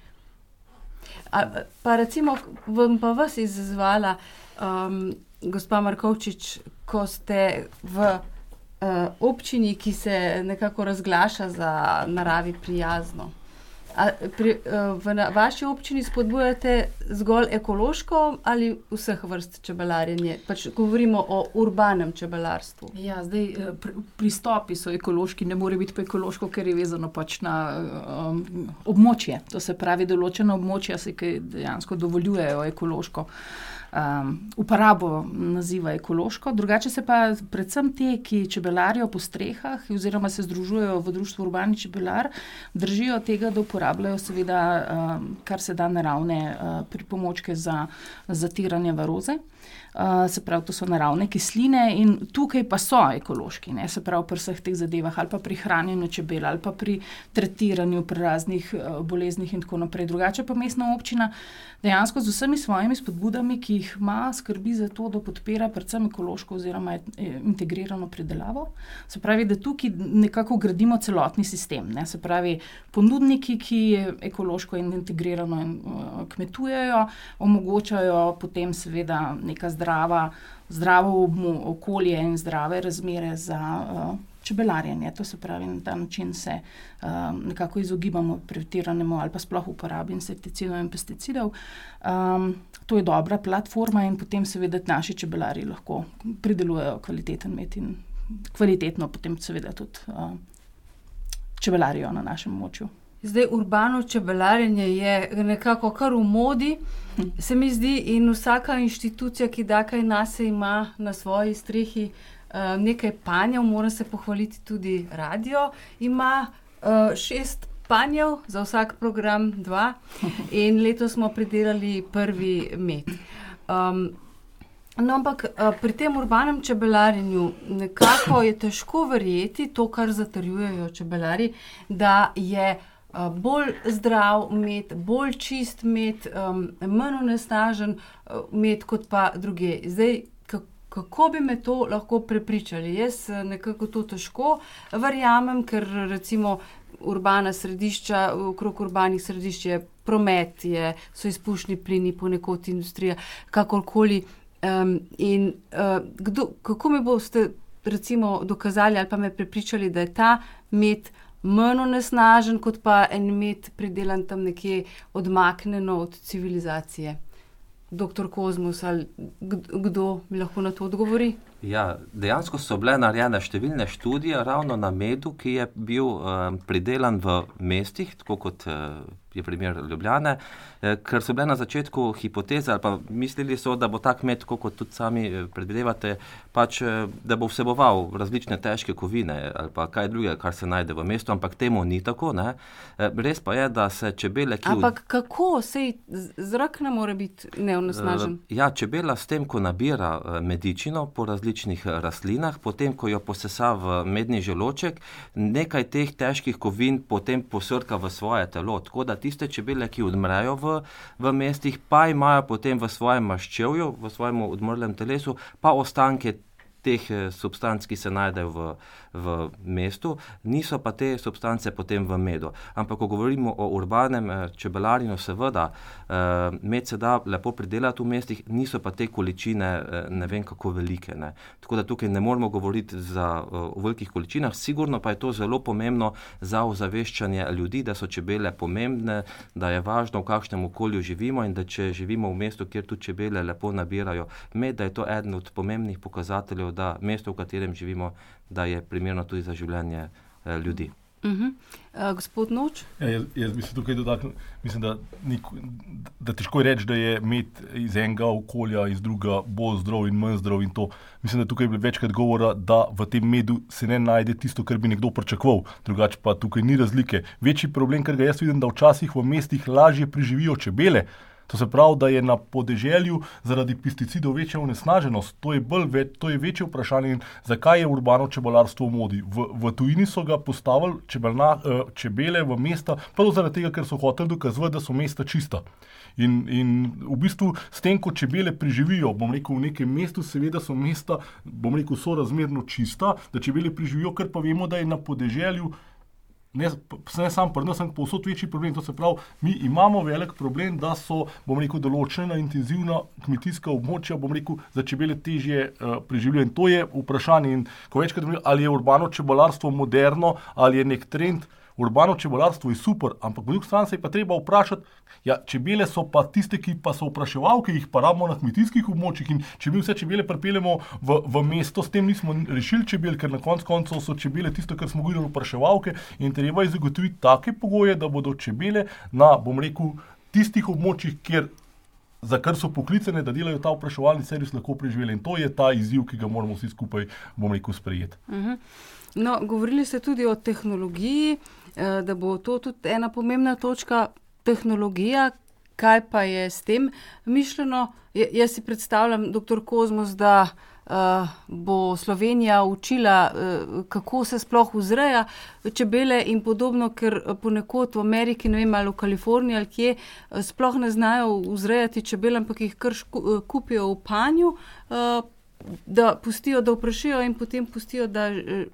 A, pa recimo, bom pa vas izzvala, um, gospa Markovčič, ko ste v Uh, občini, ki se nekako razglaša za naravi prijazno. A pri, uh, v na, vaši občini spodbujate zgolj ekološko ali vseh vrst čebelarjenje? Pač govorimo o urbanem čebelarstvu. Ja, zdaj pri, pristopi so ekološki, ne more biti pa ekološko, ker je vezano pač na um, območje. To se pravi, določena območja se dejansko dovoljujejo ekološko. Um, uporabo naziva ekološko, drugače se pa predvsem te, ki čebelarijo po strehah oziroma se združujejo v društvu Urbani čebelar, držijo tega, da uporabljajo seveda um, kar se da naravne uh, pripomočke za zatiranje varoze. Uh, se pravi, to so naravne kisline in tukaj pa so ekološki, ne? Se pravi pri vseh teh zadevah ali pa pri hranjenju čebel ali pa pri tretiranju pri raznih uh, boleznih in tako naprej. Drugače pa mestna občina dejansko z vsemi svojimi spodbudami, ki jih ima, skrbi za to, da podpira predvsem ekološko oziroma integrirano pridelavo. Se pravi, da tukaj nekako gradimo celotni sistem, ne? Se pravi, ponudniki, ki ekološko in integrirano in, uh, kmetujejo, omogočajo potem seveda neka zdrava, zdravo okolje in zdrave razmere za uh, čebelarjenje. To se pravi, na ta način se um, nekako izogibamo pretiranemu ali pa sploh uporabi insekticidov in pesticidov. Um, to je dobra platforma in potem seveda naši čebelari lahko pridelujejo kvaliteten med in kvalitetno potem seveda tudi uh, čebelarijo na našem območju. Zdaj, urbano čebelarjenje je nekako kar v modi, se mi zdi, in vsaka inštitucija, ki da kaj nase, ima na svoji strehi uh, nekaj panjev, moram se pohvaliti tudi radio, ima uh, šest panjev, za vsak program dva in letos smo pridelali prvi med. Um, no, ampak uh, pri tem urbanem čebelarjenju nekako je težko verjeti to, kar zatrjujejo čebelari, da je bolj zdrav med, bolj čist med, um, manj onesnažen uh, med kot pa druge. Zdaj, kako bi me to lahko prepričali? Jaz nekako to težko verjamem, ker recimo urbana središča, okrog urbanih središč je promet, je, so izpušni plini, ponekod industrija, kakorkoli. Um, in uh, kdo, kako mi boste recimo dokazali ali pa me prepričali, da je ta med manj onesnažen, kot pa en med pridelan tam nekje odmaknjeno od civilizacije? Doktor Kozmus, ali kdo mi lahko na to odgovori? Ja, dejansko so bile narejene številne študije ravno na medu, ki je bil uh, pridelan v mestih, tako kot uh, je primer Ljubljane, ker so bile na začetku hipoteze, ali pa mislili so, da bo tak kmet, kot tudi sami predvidevate, pač, da bo vseboval različne težke kovine ali pa kaj druge, kar se najde v mestu, ampak temu ni tako, ne. Res pa je, da se čebele, ki... Ampak kako? Sej zrak ne more biti neonesnažen? Ja, čebela s tem, ko nabira medičino po različnih rastlinah, potem, ko jo posesa v medni želoček, nekaj teh težkih kovin potem posrka v svoje telo. Tako da tiste čebele, ki odmrejo v, v mestih, pa imajo potem v svojem maščevju, v svojem odmrlem telesu, pa ostanke teh substanc, ki se najdejo v, v mestu, niso pa te substance potem v medu. Ampak, ko govorimo o urbanem čebelarjenju, seveda, med se da lepo pridelati v mestih, niso pa te količine ne vem kako velike, ne. Tako da tukaj ne moramo govoriti za, o velikih količinah, sigurno pa je to zelo pomembno za ozaveščanje ljudi, da so čebele pomembne, da je važno, v kakšnem okolju živimo in da če živimo v mestu, kjer tudi čebele lepo nabirajo med, da je to eden od pomembnih pokazateljev, da mesto, v katerem živimo, da je primerno tudi za življenje eh, ljudi. Uh-huh. Uh, gospod Noč? Ja, jaz, jaz bi se tukaj dotaknil, mislim, da, nik, da težko je reči, da je med iz enega okolja, iz druga bolj zdrav in manj zdrav in to. Mislim, da tukaj je bilo večkrat govora, da v tem medu se ne najde tisto, kar bi nekdo pričakoval, drugače pa tukaj ni razlike. Večji problem, ker ga jaz vidim, da včasih v mestih lažje preživijo čebele. To se pravi, da je na podeželju zaradi pesticidov večja onesnaženost. To je, bolj več, to je večje vprašanje, zakaj je urbano čebelarstvo v modi. V, v tujini so ga postavili čebelna, čebele v mesta, prvo zaradi tega, ker so hoteli dokazovati, da so mesta čista. In, in v bistvu s tem, ko čebele preživijo, bom rekel, v nekem mestu, seveda so mesta, bom rekel, sorazmerno čista, da čebele preživijo, ker pa vemo, da je na podeželju Ne, ne sam pri nas, ampak povsod večji problem. To se pravi, mi imamo velik problem, da so, bom rekel, določena intenzivna kmetijska območja, bom rekel, za čebele težje uh, preživljajo. In to je vprašanje. In ko večkrat govorim, ali je urbano čebelarstvo moderno, ali je nek trend. Urbano čebelarstvo je super, ampak po drugi strani se je pa treba vprašati, ja, čebele so pa tiste, ki pa so opraševalke, jih pa rabimo na kmetijskih območjih in če mi vse čebele pripeljemo v, v mesto, s tem nismo rešili čebel, ker na koncu koncev so čebele tisto, kar smo govorili opraševalke in treba je zagotoviti take pogoje, da bodo čebele na, bom rekel, tistih območjih, kjer za kar so poklicane, da delajo ta opraševalni servis, lahko preživeli. In to je ta izziv, ki ga moramo vsi skupaj, bom rekel, sprejeti. Uh-huh. No, govorili ste tudi o tehnologiji, da bo to tudi ena pomembna točka, tehnologija, kaj pa je s tem mišljeno. J- jaz si predstavljam, doktor Kozmos, da uh, bo Slovenija učila, uh, kako se sploh vzreja čebele in podobno, ker ponekod v Ameriki, ne vem, ali v Kaliforniji ali kje, sploh ne znajo vzrejati čebel, ampak jih kar šku, kupijo v panju, uh, da pustijo, da oprašijo in potem pustijo, da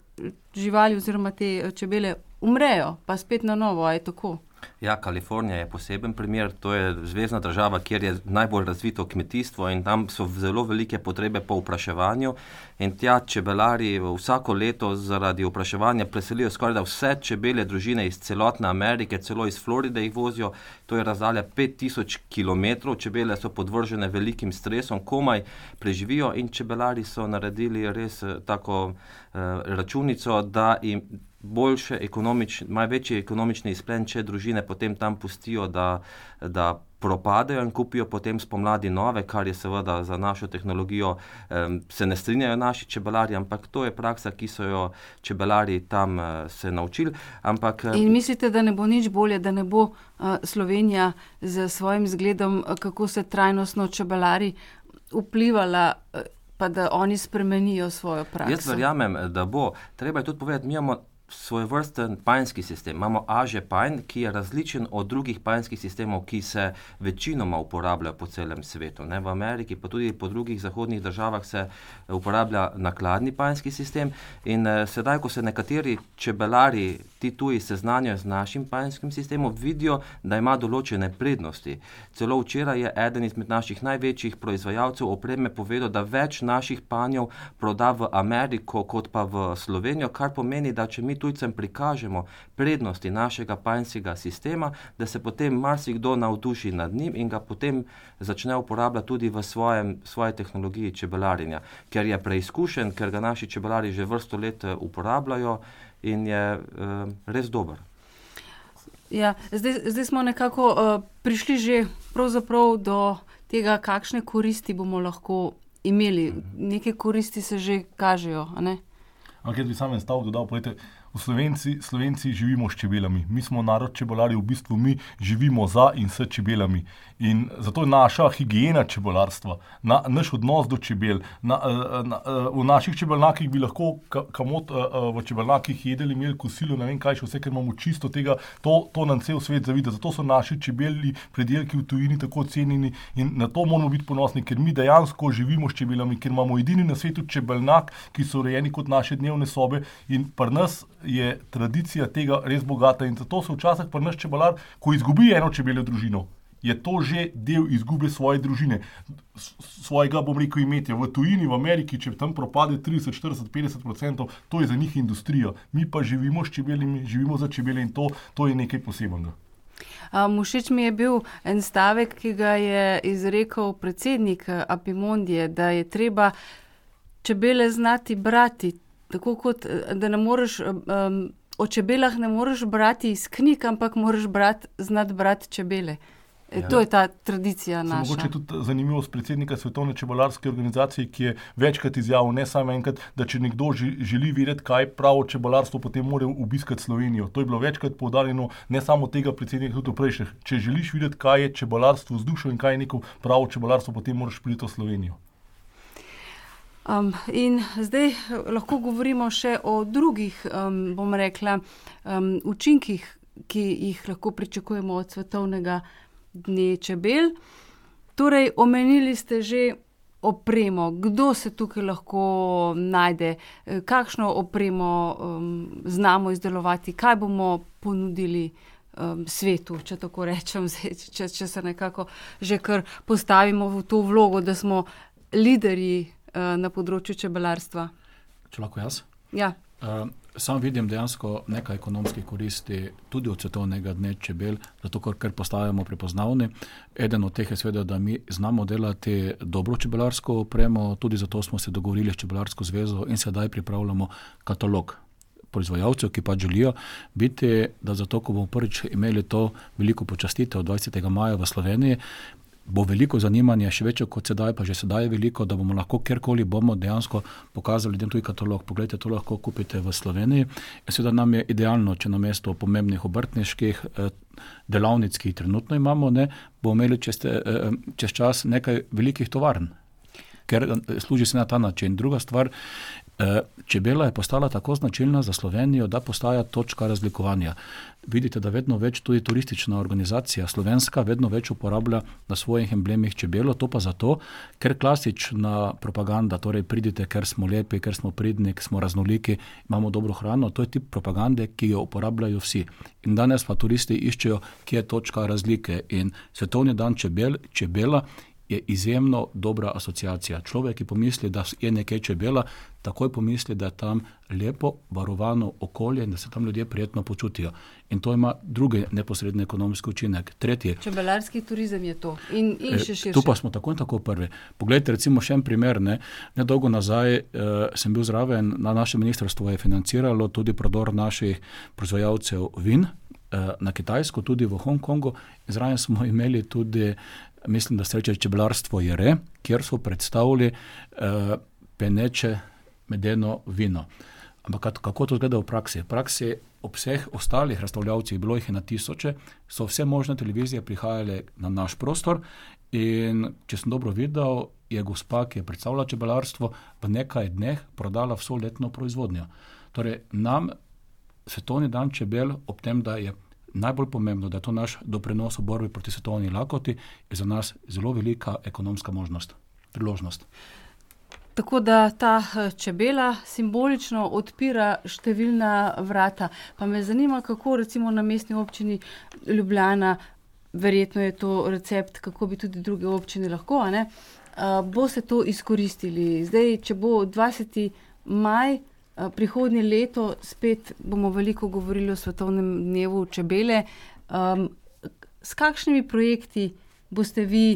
živali oziroma te čebele umrejo, pa spet na novo, a je tako? Ja, Kalifornija je poseben primer, to je zvezna država, kjer je najbolj razvito kmetijstvo in tam so zelo velike potrebe po opraševanju in tja čebelari vsako leto zaradi opraševanja preselijo skoraj da vse čebele družine iz celotne Amerike, celo iz Floride jih vozijo, to je razdalja pet tisoč kilometrov, čebele so podvržene velikim stresom, komaj preživijo in čebelari so naredili res tako uh, računico, da jim boljše ekonomični, največji ekonomični izplen, če družine potem tam pustijo, da, da propadajo in kupijo potem spomladi nove, kar je seveda za našo tehnologijo, um, se ne strinjajo naši čebelari, ampak to je praksa, ki so jo čebelari tam uh, se naučili. Ampak, in mislite, da ne bo nič bolje, da ne bo uh, Slovenija z svojim zgledom, uh, kako se trajnostno čebelari vplivala, uh, pa da oni spremenijo svojo prakso? Jaz verjamem, da bo. Treba je tudi povedati, mi imamo svoj vrsten panjski sistem. Imamo Aže panj, ki je različen od drugih panjskih sistemov, ki se večinoma uporabljajo po celem svetu. Ne? V Ameriki, pa tudi po drugih zahodnih državah se uporablja nakladni panjski sistem in eh, sedaj, ko se nekateri čebelari, ti tuji seznanjajo z našim panjskim sistemom, vidijo, da ima določene prednosti. Celo včeraj je eden izmed naših največjih proizvajalcev opreme povedal, da več naših panjev proda v Ameriko kot pa v Slovenijo, kar pomeni, da če mi tujcem prikažemo prednosti našega panjskega sistema, da se potem marsikdo navduši nad njim in ga potem začne uporabljati tudi v svojem, svoji tehnologiji čebelarjenja, ker je preizkušen, ker ga naši čebelari že vrsto let uporabljajo in je uh, res dober. Ja, zdaj, zdaj smo nekako uh, prišli že pravzaprav do tega, kakšne koristi bomo lahko imeli. Neke koristi se že kažejo, a ne? Ampak jaz bi sam en stavek dodal, povedajte, v Slovenci, Slovenci živimo s čebelami. Mi smo narod čebelarjev, v bistvu mi živimo za in s čebelami. In zato je naša higiena čebelarstva, na, naš odnos do čebel. Na, na, v naših čebelnakih bi lahko kamot v čebelnakih jedeli, imeli kosilo, ne vem kaj še vse, ker imamo čisto tega, to, to nam cel svet zavida. Zato so naši čebelji predelki v tujini tako cenjeni in na to moramo biti ponosni, ker mi dejansko živimo s čebelami, ker imamo edini na svetu čebelnak, ki so urejeni kot naše dnevne sobe in pri nas je tradicija tega res bogata in zato se včasih pri nas čebelar, ko izgubi eno čebeljo družino, je to že del izgube svoje družine, svojega, bom rekel, imetja. V tujini, v Ameriki, če tam propade trideset, štirideset, petdeset procentov, to je za njih industrija. Mi pa živimo s čebelami, živimo za čebele in to, to je nekaj posebnega. Um, všeč mi je bil en stavek, ki ga je izrekel predsednik Apimondije, da je treba čebele znati brati, tako kot da ne moreš, um, o čebelah ne moreš brati iz knjig, ampak moraš brati, znati brati čebele. Ja. To je ta tradicija naša. Mogoče je tudi zanimivost predsednika Svetovne čebelarske organizacije, ki je večkrat izjavil, ne samo enkrat, da če nekdo želi vedeti, kaj pravo čebelarstvo, potem mora obiskati Slovenijo. To je bilo večkrat poudarjeno, ne samo tega predsednika, tudi prejšnjih. Če želiš videti, kaj je čebelarstvo vzdušno in kaj je neko pravo čebelarstvo, potem moraš priti v Slovenijo. Um, in zdaj lahko govorimo še o drugih, um, bom rekla, um, učinkih, ki jih lahko pričakujemo od svetovnega dne čebel. Torej, omenili ste že opremo. Kdo se tukaj lahko najde? Kakšno opremo um, znamo izdelovati? Kaj bomo ponudili um, svetu, če tako rečem, če, če se nekako že kar postavimo v to vlogo, da smo liderji na področju čebelarstva? Če lahko jaz? Ja. Uh, sam vidim dejansko nekaj ekonomskih koristi tudi od svetovnega dne čebel, zato ker, ker postajamo prepoznavni. Eden od teh je seveda, da mi znamo delati dobro čebelarsko opremo, tudi zato smo se dogovorili s Čebelarsko zvezo in sedaj pripravljamo katalog proizvajalcev, ki pa želijo biti, da zato, ko bomo prvič imeli to veliko počastitev dvajsetega maja v Sloveniji, bo veliko zanimanje, še večje kot sedaj, pa že sedaj je veliko, da bomo lahko kjerkoli bomo dejansko pokazali ljudem tudi katalog. Poglejte, to lahko kupite v Sloveniji. In seveda nam je idealno, če namesto pomembnih obrtniških eh, delavnic, ki jih trenutno imamo, ne, bomo imeli čez, eh, čez čas nekaj velikih tovarn, ker služi se na ta način. Druga stvar, eh, čebela je postala tako značilna za Slovenijo, da postaja točka razlikovanja. Vidite, da vedno več tudi turistična organizacija slovenska vedno več uporablja na svojih emblemih čebelo, to pa zato, ker klasična propaganda, torej pridite, ker smo lepi, ker smo pridni, ker smo raznoliki, imamo dobro hrano, to je tip propagande, ki jo uporabljajo vsi. In danes pa turisti iščejo, kje je točka razlike. In Svetovni dan čebel, čebela je izjemno dobra asociacija. Človek, ki pomisli, da je nekaj čebela, takoj pomisli, da je tam lepo, varovano okolje in da se tam ljudje prijetno počutijo. In to ima drugi neposredni ekonomski učinek. Tretji. Čebelarski turizem je to. In, in še širše. Tu pa smo tako in tako prvi. Poglejte, recimo še en primer. Ne? Nedolgo nazaj eh, sem bil zraven, na naše ministrstvo je financiralo tudi prodor naših proizvajalcev vin eh, na Kitajsko, tudi v Hongkongu. Zraven smo imeli tudi, mislim, da sreče čebelarstvo Jere, kjer so predstavili eh, peneče medeno vino. Ampak kako to gleda v praksi? V praksi ob vseh ostalih razstavljavcih, bilo jih je na tisoče, so vse možne televizije prihajale na naš prostor in če sem dobro videl, je gospa, ki je predstavila čebelarstvo, v nekaj dneh prodala vso letno proizvodnjo. Torej, nam Svetovni dan čebel, ob tem, da je najbolj pomembno, da je to naš doprinos v borbi proti svetovni lakoti, je za nas zelo velika ekonomska možnost, priložnost. Tako da ta čebela simbolično odpira številna vrata. Pa me zanima, kako recimo na mestni občini Ljubljana, verjetno je to recept, kako bi tudi druge občine lahko, a ne, bo se to izkoristili. Zdaj, če bo dvajseti maj, prihodnje leto, spet bomo veliko govorili o svetovnem dnevu čebele. Um, s kakšnimi projekti boste vi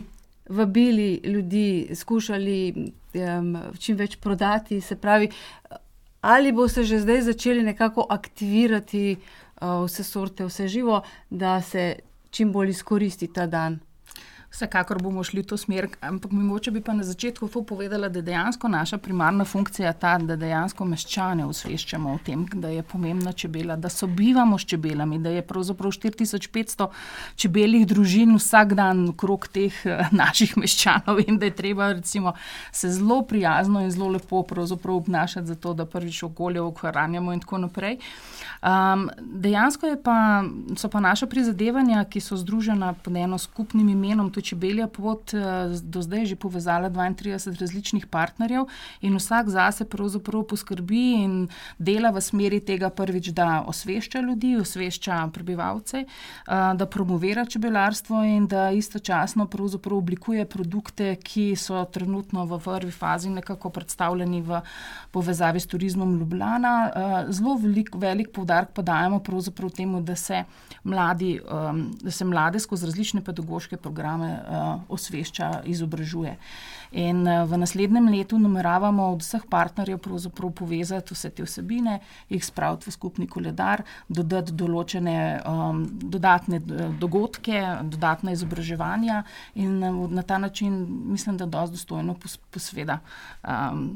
vabili ljudi, skušali um, čim več prodati, se pravi, Ali boste že zdaj začeli nekako aktivirati uh, vse sorte, vse živo, da se čim bolj izkoristi ta dan? Vsekakor bomo šli v to smer, ampak mogoče bi pa na začetku to povedala, da dejansko naša primarna funkcija je ta, da dejansko meščane osveščamo o tem, da je pomembna čebela, da sobivamo s čebelami, da je pravzaprav štiri tisoč petsto čebeljih družin vsak dan okrog teh naših meščanov in da je treba recimo se zelo prijazno in zelo lepo pravzaprav obnašati za to, da prvič okolje ohranjamo in tako naprej. Um, dejansko je pa, so pa naša prizadevanja, ki so združena pod eno skupnim imenom, to Čebelja pot, do zdaj že povezala dvaintrideset različnih partnerjev in vsak zase pravzaprav poskrbi in dela v smeri tega prvič, da osvešča ljudi, osvešča prebivalce, da promovira čebelarstvo in da istočasno pravzaprav oblikuje produkte, ki so trenutno v prvi fazi nekako predstavljeni v povezavi s turizmom Ljubljana. Zelo velik, velik poudarek pa dajemo pravzaprav temu, da se mladi, da se mlade skozi različne pedagoške programe Uh, osvešča, izobražuje. In uh, v naslednjem letu nameravamo od vseh partnerjev pravzaprav povezati vse te vsebine, jih spraviti v skupni koledar, dodati določene um, dodatne dogodke, dodatna izobraževanja in uh, na ta način mislim, da dosti dostojno pos, posveda um,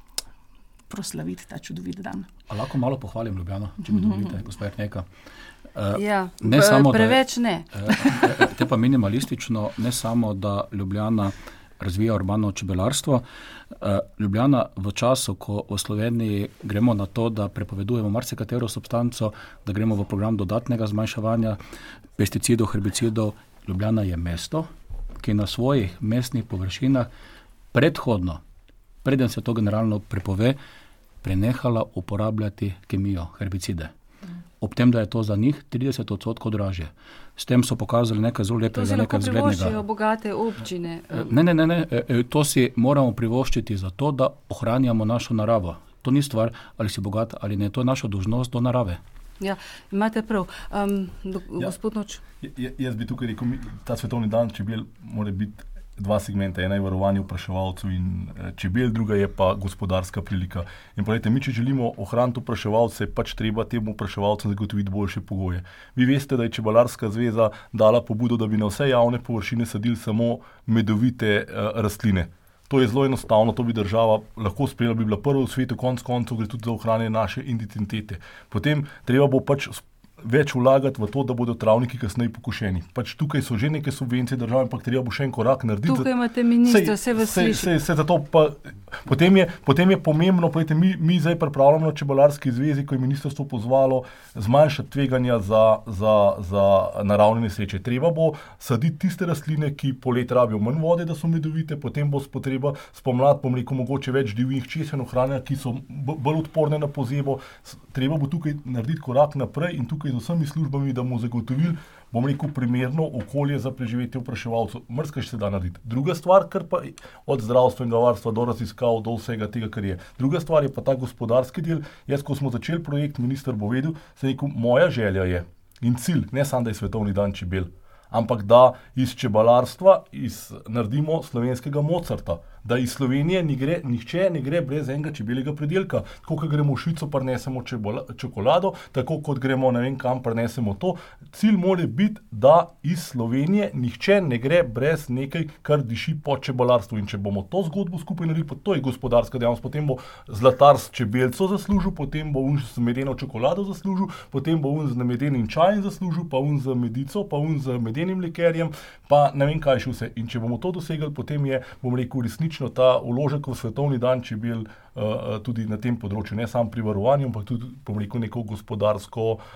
proslaviti ta čudovit dan. A lahko malo pohvalim Ljubljano, če mi dovolite, gospa Jernejka? Uh, ja, ne samo, preveč da, ne. Uh, te pa minimalistično, ne samo, da Ljubljana razvija urbano čebelarstvo. Uh, Ljubljana v času, ko v Sloveniji gremo na to, da prepovedujemo marsikatero substanco, da gremo v program dodatnega zmanjševanja pesticidov, herbicidov, Ljubljana je mesto, ki na svojih mestnih površinah predhodno, preden se to generalno prepove, prenehala uporabljati kemijo, herbicide. Ob tem, da je to za njih trideset odstotkov dražje. S tem so pokazali nekaj zelo lepega, nekaj zglednega. To si lahko privoščijo bogate občine. Ne, ne, ne, ne, to si moramo privoščiti zato, da ohranjamo našo naravo. To ni stvar, ali si bogat ali ne, to je naša dolžnost do narave. Ja, imate prav. Um, do, ja. Gospod Noč? Ja, jaz bi tukaj rekel, ta svetovni dan čebel mora biti dva segmenta, ena je varovanje opraševalcev in čebel, druga je pa gospodarska prilika. In povedajte, mi, če želimo ohraniti opraševalce, pač treba temu opraševalcem zagotoviti boljše pogoje. Vi veste, da je Čebelarska zveza dala pobudo, da bi na vse javne površine sadili samo medovite uh, rastline. To je zelo enostavno, to bi država lahko sprejela, bi bila prva v svetu, konc koncev gre tudi za ohranjanje naše identitete. Potem treba bo pač več vlagati v to, da bodo travniki kasneje pokošeni. Pač tukaj so že neke subvencije države, ampak treba bo še en korak narediti. Tukaj imate ministra, se vas sliši. Se, se, se pa, potem, je, potem je pomembno, povedite, mi, mi zdaj pripravljamo na Čebelarski zvezi, ko je ministrstvo pozvalo zmanjšati tveganja za, za, za naravne nesreče. Treba bo saditi tiste rastline, ki polet rabijo manj vode, da so medovite, potem bo potreba spomladi, bom rekel, mogoče več divjih česen ohranjanja, ki so bolj odporne na pozebo. Treba bo tukaj narediti korak naprej in tukaj z vsemi službami, da bomo zagotovili, bom rekel, primerno okolje za preživetje opraševalcev. Mrzka še se da narediti. Druga stvar, kar pa od zdravstvenega varstva do raziskav, do vsega tega, kar je. Druga stvar je pa ta gospodarski del. Jaz, ko smo začeli projekt, minister bo vedel, se rekel, moja želja je in cilj, ne samo, da je svetovni dan čebel, ampak da iz čebelarstva iz, naredimo slovenskega Mozarta. Da iz Slovenije ni gre, nihče ne gre brez enega čebeljega pridelka. Tako, kot gremo v Švico, prinesemo čokolado, tako kot gremo ne vem kam, prinesemo to. Cilj mora biti, da iz Slovenije nihče ne gre brez nekaj, kar diši po čebelarstvu. In če bomo to zgodbo skupaj naredili, pa to je gospodarska dejavnost, potem bo zlatar s čebelco zaslužil, potem bo un z medeno čokolado zaslužil, potem bo un z medenim čajem zaslužil, pa un z medico, pa un z medenim likerjem, pa ne vem kaj še vse. In če bomo to dosegli, potem je, bom rekel, resnično ta vložek v svetovni dan čebel uh, tudi na tem področju, ne samo pri varovanju, ampak tudi, bom rekel, neko gospodarsko uh,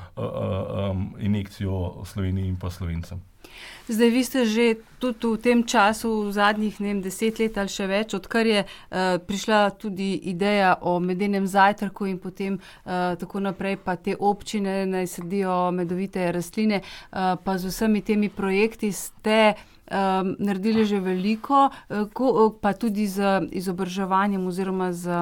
um, injekcijo Sloveniji in pa Slovencem. Zdaj, vi ste že tudi v tem času, v zadnjih ne vem, deset let ali še več, odkar je uh, prišla tudi ideja o medenem zajtrku in potem uh, tako naprej, pa te občine naj sadijo medovite rastline, uh, pa z vsemi temi projekti ste Um, naredili že veliko, ko, pa tudi z izobraževanjem oziroma z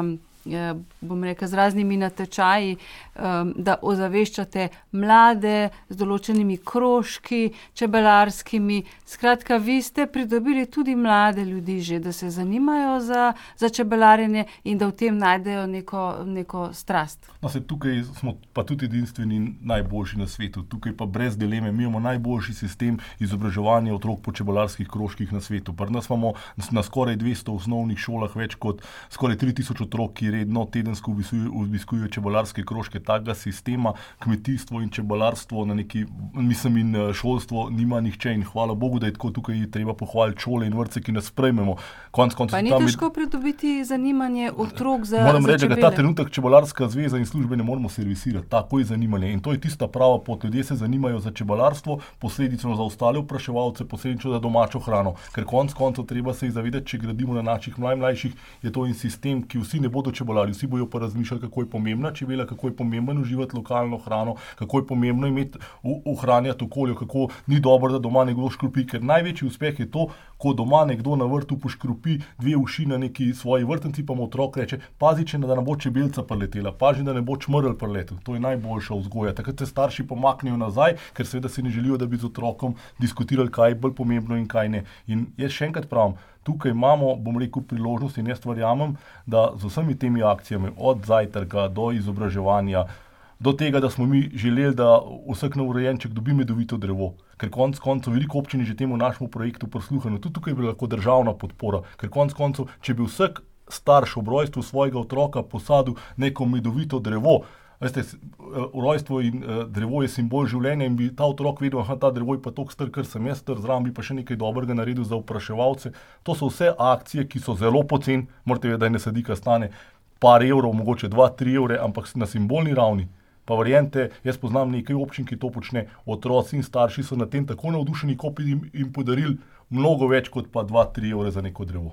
bom rekel, z raznimi natečaji, da ozaveščate mlade z določenimi krožki, čebelarskimi. Skratka, vi ste pridobili tudi mlade ljudi že, da se zanimajo za, za čebelarjenje in da v tem najdejo neko, neko strast. No, se tukaj smo pa tudi edinstveni najboljši na svetu. Tukaj pa brez dileme, mi imamo najboljši sistem izobraževanja otrok po čebelarskih krožkih na svetu. Pri nas imamo na skoraj dvesto osnovnih šolah več kot skoraj tri tisoč otrok, ki redno tedensko obiskujejo čebelarske krožke. Takega sistema kmetijstvo in čebelarstvo na neki, mislim, in šolstvo nima nihče in hvala Bogu, da je tako. Tukaj treba pohvaliti šole in vrtce, ki nas sprejmemo. Konc, konc, pa ni težko med... pridobiti zanimanje otrok za, moram za reči, čebele. Da ta trenutek čebelarska zveza in službe ne moramo servisirati. Tako je zanimanje in to je tista prava pot. Ljudje se zanimajo za čebelarstvo, posledično za ostale opraševalce, posledično za domačo hrano. Ker konc koncev treba se zavedati, če gradimo na naših najmlajših, je to en sistem, ki vsi ne bodo čebelari, vsi bojo pa razmišljali, kako je pomembna čebela, kako je pomembno uživati lokalno hrano, kako je pomembno imeti ohranjati okolje, kako ni dobro, da doma nekdo škropi, ker največji uspeh je to, ko doma nekdo na vrtu poškropi dve uši na neki svoji vrtenci, pa mu otrok reče, pazi, če da ne bo čebelca preletela, pazi, da ne bo čmrl preletel. To je najboljša vzgoja. Takrat se starši pomaknejo nazaj, ker seveda si ne želijo, da bi z otrokom diskutirali, kaj je bolj pomembno in kaj ne. In jaz še enkrat pravim, tukaj imamo, bom rekel, priložnost in jaz verjamem, da z vsemi temi akcijami, od zajtrka do izobraževanja, do tega, da smo mi želeli, da vsak novorojenček dobi medovito drevo, ker konc koncev veliko občin že temu našemu projektu prisluhnilo. Tudi tukaj bi lahko državna podpora, ker konc koncev, če bi vsak starš ob rojstvu svojega otroka posadil neko medovito drevo, veste, rojstvo in uh, drevo je simbol življenja in bi ta otrok vedel, aha, ta drevo je pa toliko star, kar sem jaz star, zraven bi pa še nekaj dobrega naredil za opraševalce. To so vse akcije, ki so zelo poceni, morate vedeti, da ene sadika stane par evrov, mogoče dva, tri evre, ampak na simbolni ravni. Pa verjente, jaz poznam nekaj občin, ki to počne, otroci in starši so na tem tako navdušeni, ko bi jim, jim podarili mnogo več kot pa dva, tri evre za neko drevo.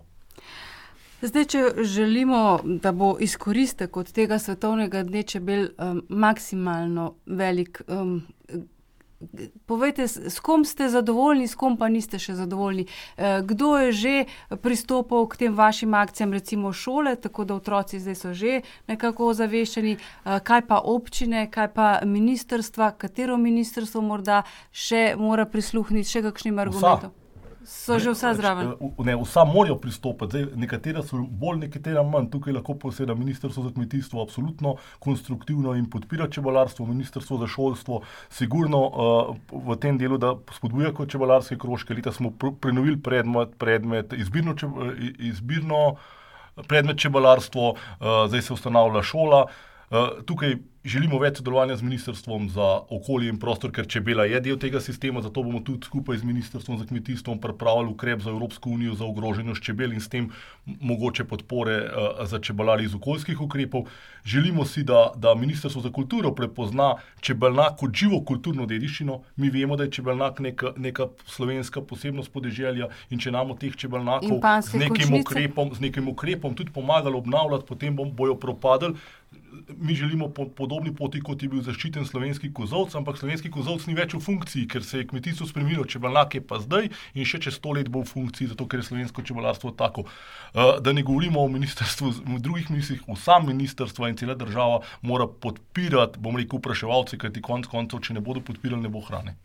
Zdaj, če želimo, da bo izkoristek od tega svetovnega dne čebel um, maksimalno velik, um, povejte, s kom ste zadovoljni, s kom pa niste še zadovoljni. Kdo je že pristopil k tem vašim akcijam, recimo šole, tako da otroci zdaj so že nekako ozaveščeni, kaj pa občine, kaj pa ministrstva, katero ministrstvo morda še mora prisluhniti, še kakšnim argumentom? So že vsa zraven? Ne, vsa morajo pristopiti. Zdaj, nekatera so bolj, nekatera manj. Tukaj lahko poseda Ministrstvo za kmetijstvo absolutno konstruktivno in podpira čebelarstvo, Ministrstvo za šolstvo sigurno uh, v tem delu, da spodbuja kot čebelarske krožke. Leta smo pr- prenovili predmet, predmet izbirno, čeb- izbirno predmet čebelarstvo, uh, zdaj se ustanavlja šola. Uh, tukaj želimo več sodelovanja z Ministrstvom za okolje in prostor, ker čebela je del tega sistema, zato bomo tudi skupaj z Ministrstvom za kmetijstvo pripravili ukrep za Evropsko unijo za ogroženost čebel in s tem mogoče podpore uh, za čebelarje iz okoljskih ukrepov. Želimo si, da, da Ministrstvo za kulturo prepozna čebelnjak kot živo kulturno dediščino. Mi vemo, da je čebelnjak neka, neka slovenska posebnost podeželja in če nam od teh čebelnjakov z nekim ukrepom, z nekim ukrepom tudi pomagali obnavljati, potem bojo propadali. Mi želimo po podobni poti, kot je bil zaščiten slovenski kozolc, ampak slovenski kozolc ni več v funkciji, ker se je kmetijstvo spremenilo, čebeljak je pa zdaj in še čez sto let bo v funkciji, zato ker je slovensko čebelarstvo tako. Uh, da ne govorimo o ministrstvu, v drugih ministrih, vsa ministrstva in cela država mora podpirati, bom rekel, opraševalce, kajti konec koncev, če ne bodo podpirali, ne bo hrane.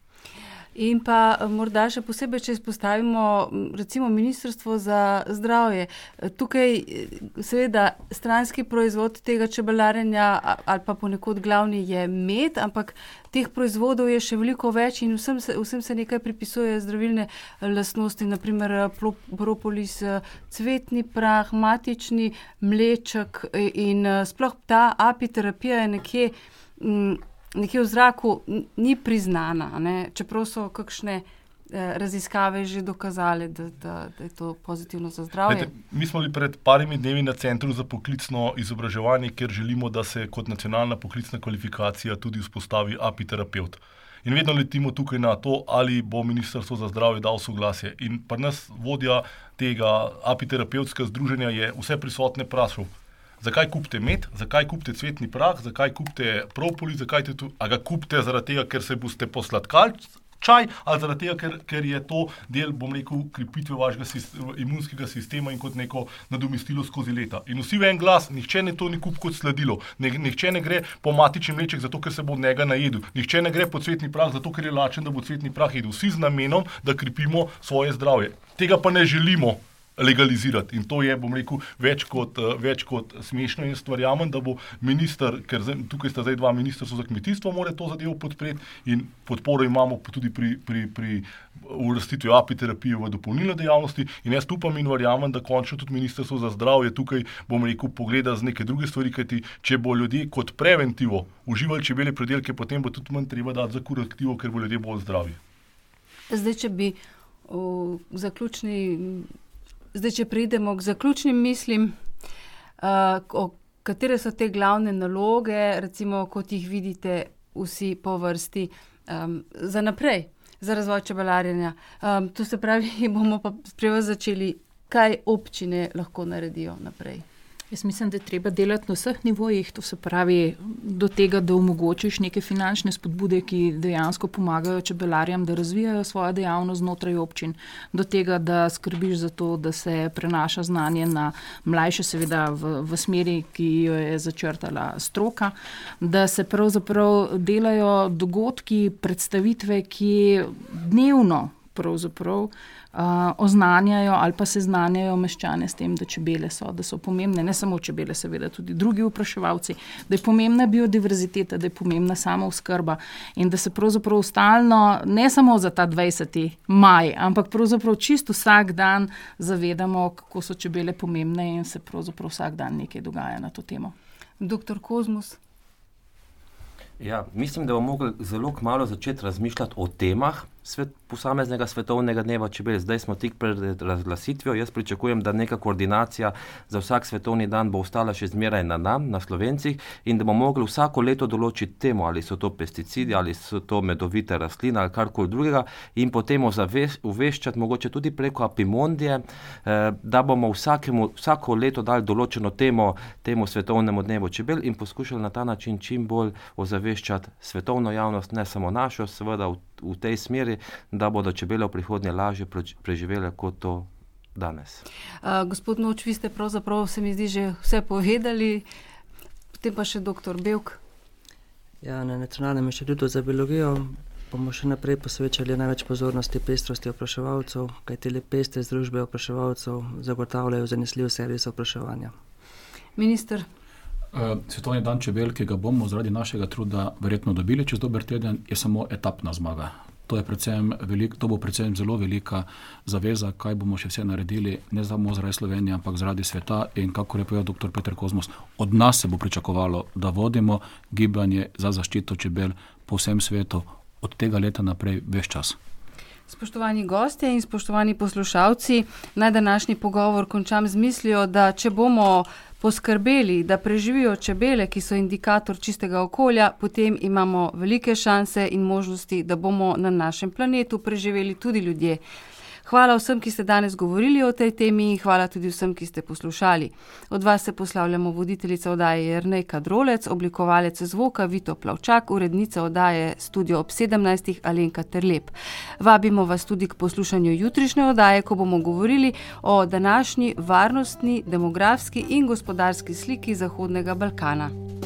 In pa morda še posebej, če izpostavimo recimo Ministrstvo za zdravje. Tukaj seveda stranski proizvod tega čebelarjenja ali pa ponekod glavni je med, ampak teh proizvodov je še veliko več in vsem se, vsem se nekaj pripisuje zdravilne lastnosti, naprimer propolis, cvetni prah, matični mleček in sploh ta apiterapija je nekje m, nekje v zraku ni priznana, ne? Čeprav so kakšne eh, raziskave že dokazali, da, da, da je to pozitivno za zdravje. Lejte, mi smo bili pred parimi dnevi na Centru za poklicno izobraževanje, kjer želimo, da se kot nacionalna poklicna kvalifikacija tudi vzpostavi apiterapeut. In vedno letimo tukaj na to, ali bo Ministrstvo za zdravje dal soglasje. In pri nas vodja tega apiterapeutskega združenja je vse prisotne vprašal, zakaj kupite med, zakaj kupite cvetni prah, zakaj kupite propolis, zakaj te tu, a ga kupite zaradi tega, ker se boste posladkali čaj, ali zaradi tega, ker, ker je to del, bom rekel, krepitve vašega sistema, imunskega sistema in kot neko nadomestilo skozi leta. In vsi v en glas, nihče ne to ni kup kot sladilo, ne, nihče ne gre po matični mleček zato, ker se bo od njega najedel, nihče ne gre po cvetni prah zato, ker je lačen, da bo cvetni prah jedel. Vsi z namenom, da krepimo svoje zdravje. Tega pa ne želimo legalizirati. In to je, bom rekel, več kot, več kot smešno in stvarjamem, da bo minister, ker tukaj sta zdaj dva ministrstva za kmetijstvo, mora to zadevo podpreti in podporo imamo tudi pri, pri, pri uvrstitvi apiterapije v dopolnilne dejavnosti in jaz upam in verjamem, da končno tudi ministrstvo za zdravje tukaj, bom rekel, pogleda z neke druge stvari, kajti če bo ljudje kot preventivo uživali čebelje predelke, potem bo tudi manj treba dati za kurativo, ker bo ljudje bolj zdravi. Zdaj, če bi v zaključni Zdaj, če pridemo k zaključnim mislim, uh, katere so te glavne naloge, recimo, kot jih vidite vsi po vrsti, um, za naprej, za razvoj čebelarjenja. Um, to se pravi, bomo pa prvo začeli, kaj občine lahko naredijo naprej. Jaz mislim, da je treba delati na vseh nivojih, to se pravi do tega, da omogočiš neke finančne spodbude, ki dejansko pomagajo čebelarjem, da razvijajo svojo dejavnost znotraj občin, do tega, da skrbiš za to, da se prenaša znanje na mlajše, seveda v, v smeri, ki jo je začrtala stroka, da se pravzaprav delajo dogodki, predstavitve, ki dnevno pravzaprav Uh, oznanjajo ali pa seznanjajo meščane s tem, da čebele so, da so pomembne, ne samo čebele, seveda tudi drugi opraševalci, da je pomembna biodiverziteta, da je pomembna samooskrba in da se pravzaprav stalno, ne samo za ta dvajseti maj, ampak pravzaprav čisto vsak dan zavedamo, kako so čebele pomembne in se pravzaprav vsak dan nekaj dogaja na to temo. Doktor Kozmus. Ja, mislim, da bomo mogli zelo kmalu začeti razmišljati o temah svet, posameznega svetovnega dneva čebel. Zdaj smo tik pred razglasitvijo. Jaz pričakujem, da neka koordinacija za vsak svetovni dan bo ostala še zmeraj na nam, na Slovencih, in da bomo mogli vsako leto določiti temo, ali so to pesticidi, ali so to medovite rastline, ali karkoli drugega, in potem uveščati mogoče tudi preko Apimondije, da bomo vsakemu, vsako leto dali določeno temo temu svetovnemu dnevu čebel in poskušali na ta način čim bolj ozaveščati svetovno javnost, ne samo našo, seveda v, v tej smeri, da bodo čebele v prihodnje lažje preživele kot to danes. Uh, gospod Noč, vi ste pravzaprav, se mi zdi, že vse povedali, potem pa še doktor Bevk. Ja, na Nacionalnem inštitutu za biologijo bomo še naprej posvečali največ pozornosti pestrosti opraševalcev, kajti le pestre združbe opraševalcev zagotavljajo zanesljiv servis opraševanja. Minister. Svetovni dan čebel, ki ga bomo zaradi našega truda verjetno dobili čez dober teden, je samo etapna zmaga. To, je predvsem velik, to bo predvsem zelo velika zaveza, kaj bomo še vse naredili, ne samo zaradi Slovenije, ampak zaradi sveta. In kako je povedal doktor Peter Kozmus, od nas se bo pričakovalo, da vodimo gibanje za zaščito čebel po vsem svetu od tega leta naprej ves čas. Spoštovani gostje in spoštovani poslušalci, naj današnji pogovor končam z mislijo, da če bomo poskrbeli, da preživijo čebele, ki so indikator čistega okolja, potem imamo velike šanse in možnosti, da bomo na našem planetu preživeli tudi ljudje. Hvala vsem, ki ste danes govorili o tej temi, in hvala tudi vsem, ki ste poslušali. Od vas se poslavljamo voditeljica oddaje Jernej Kadrolec, oblikovalec zvoka Vito Plavčak, urednica oddaje Studio ob sedemnajstih Alenka Terlep. Vabimo vas tudi k poslušanju jutrišnje oddaje, ko bomo govorili o današnji varnostni, demografski in gospodarski sliki Zahodnega Balkana.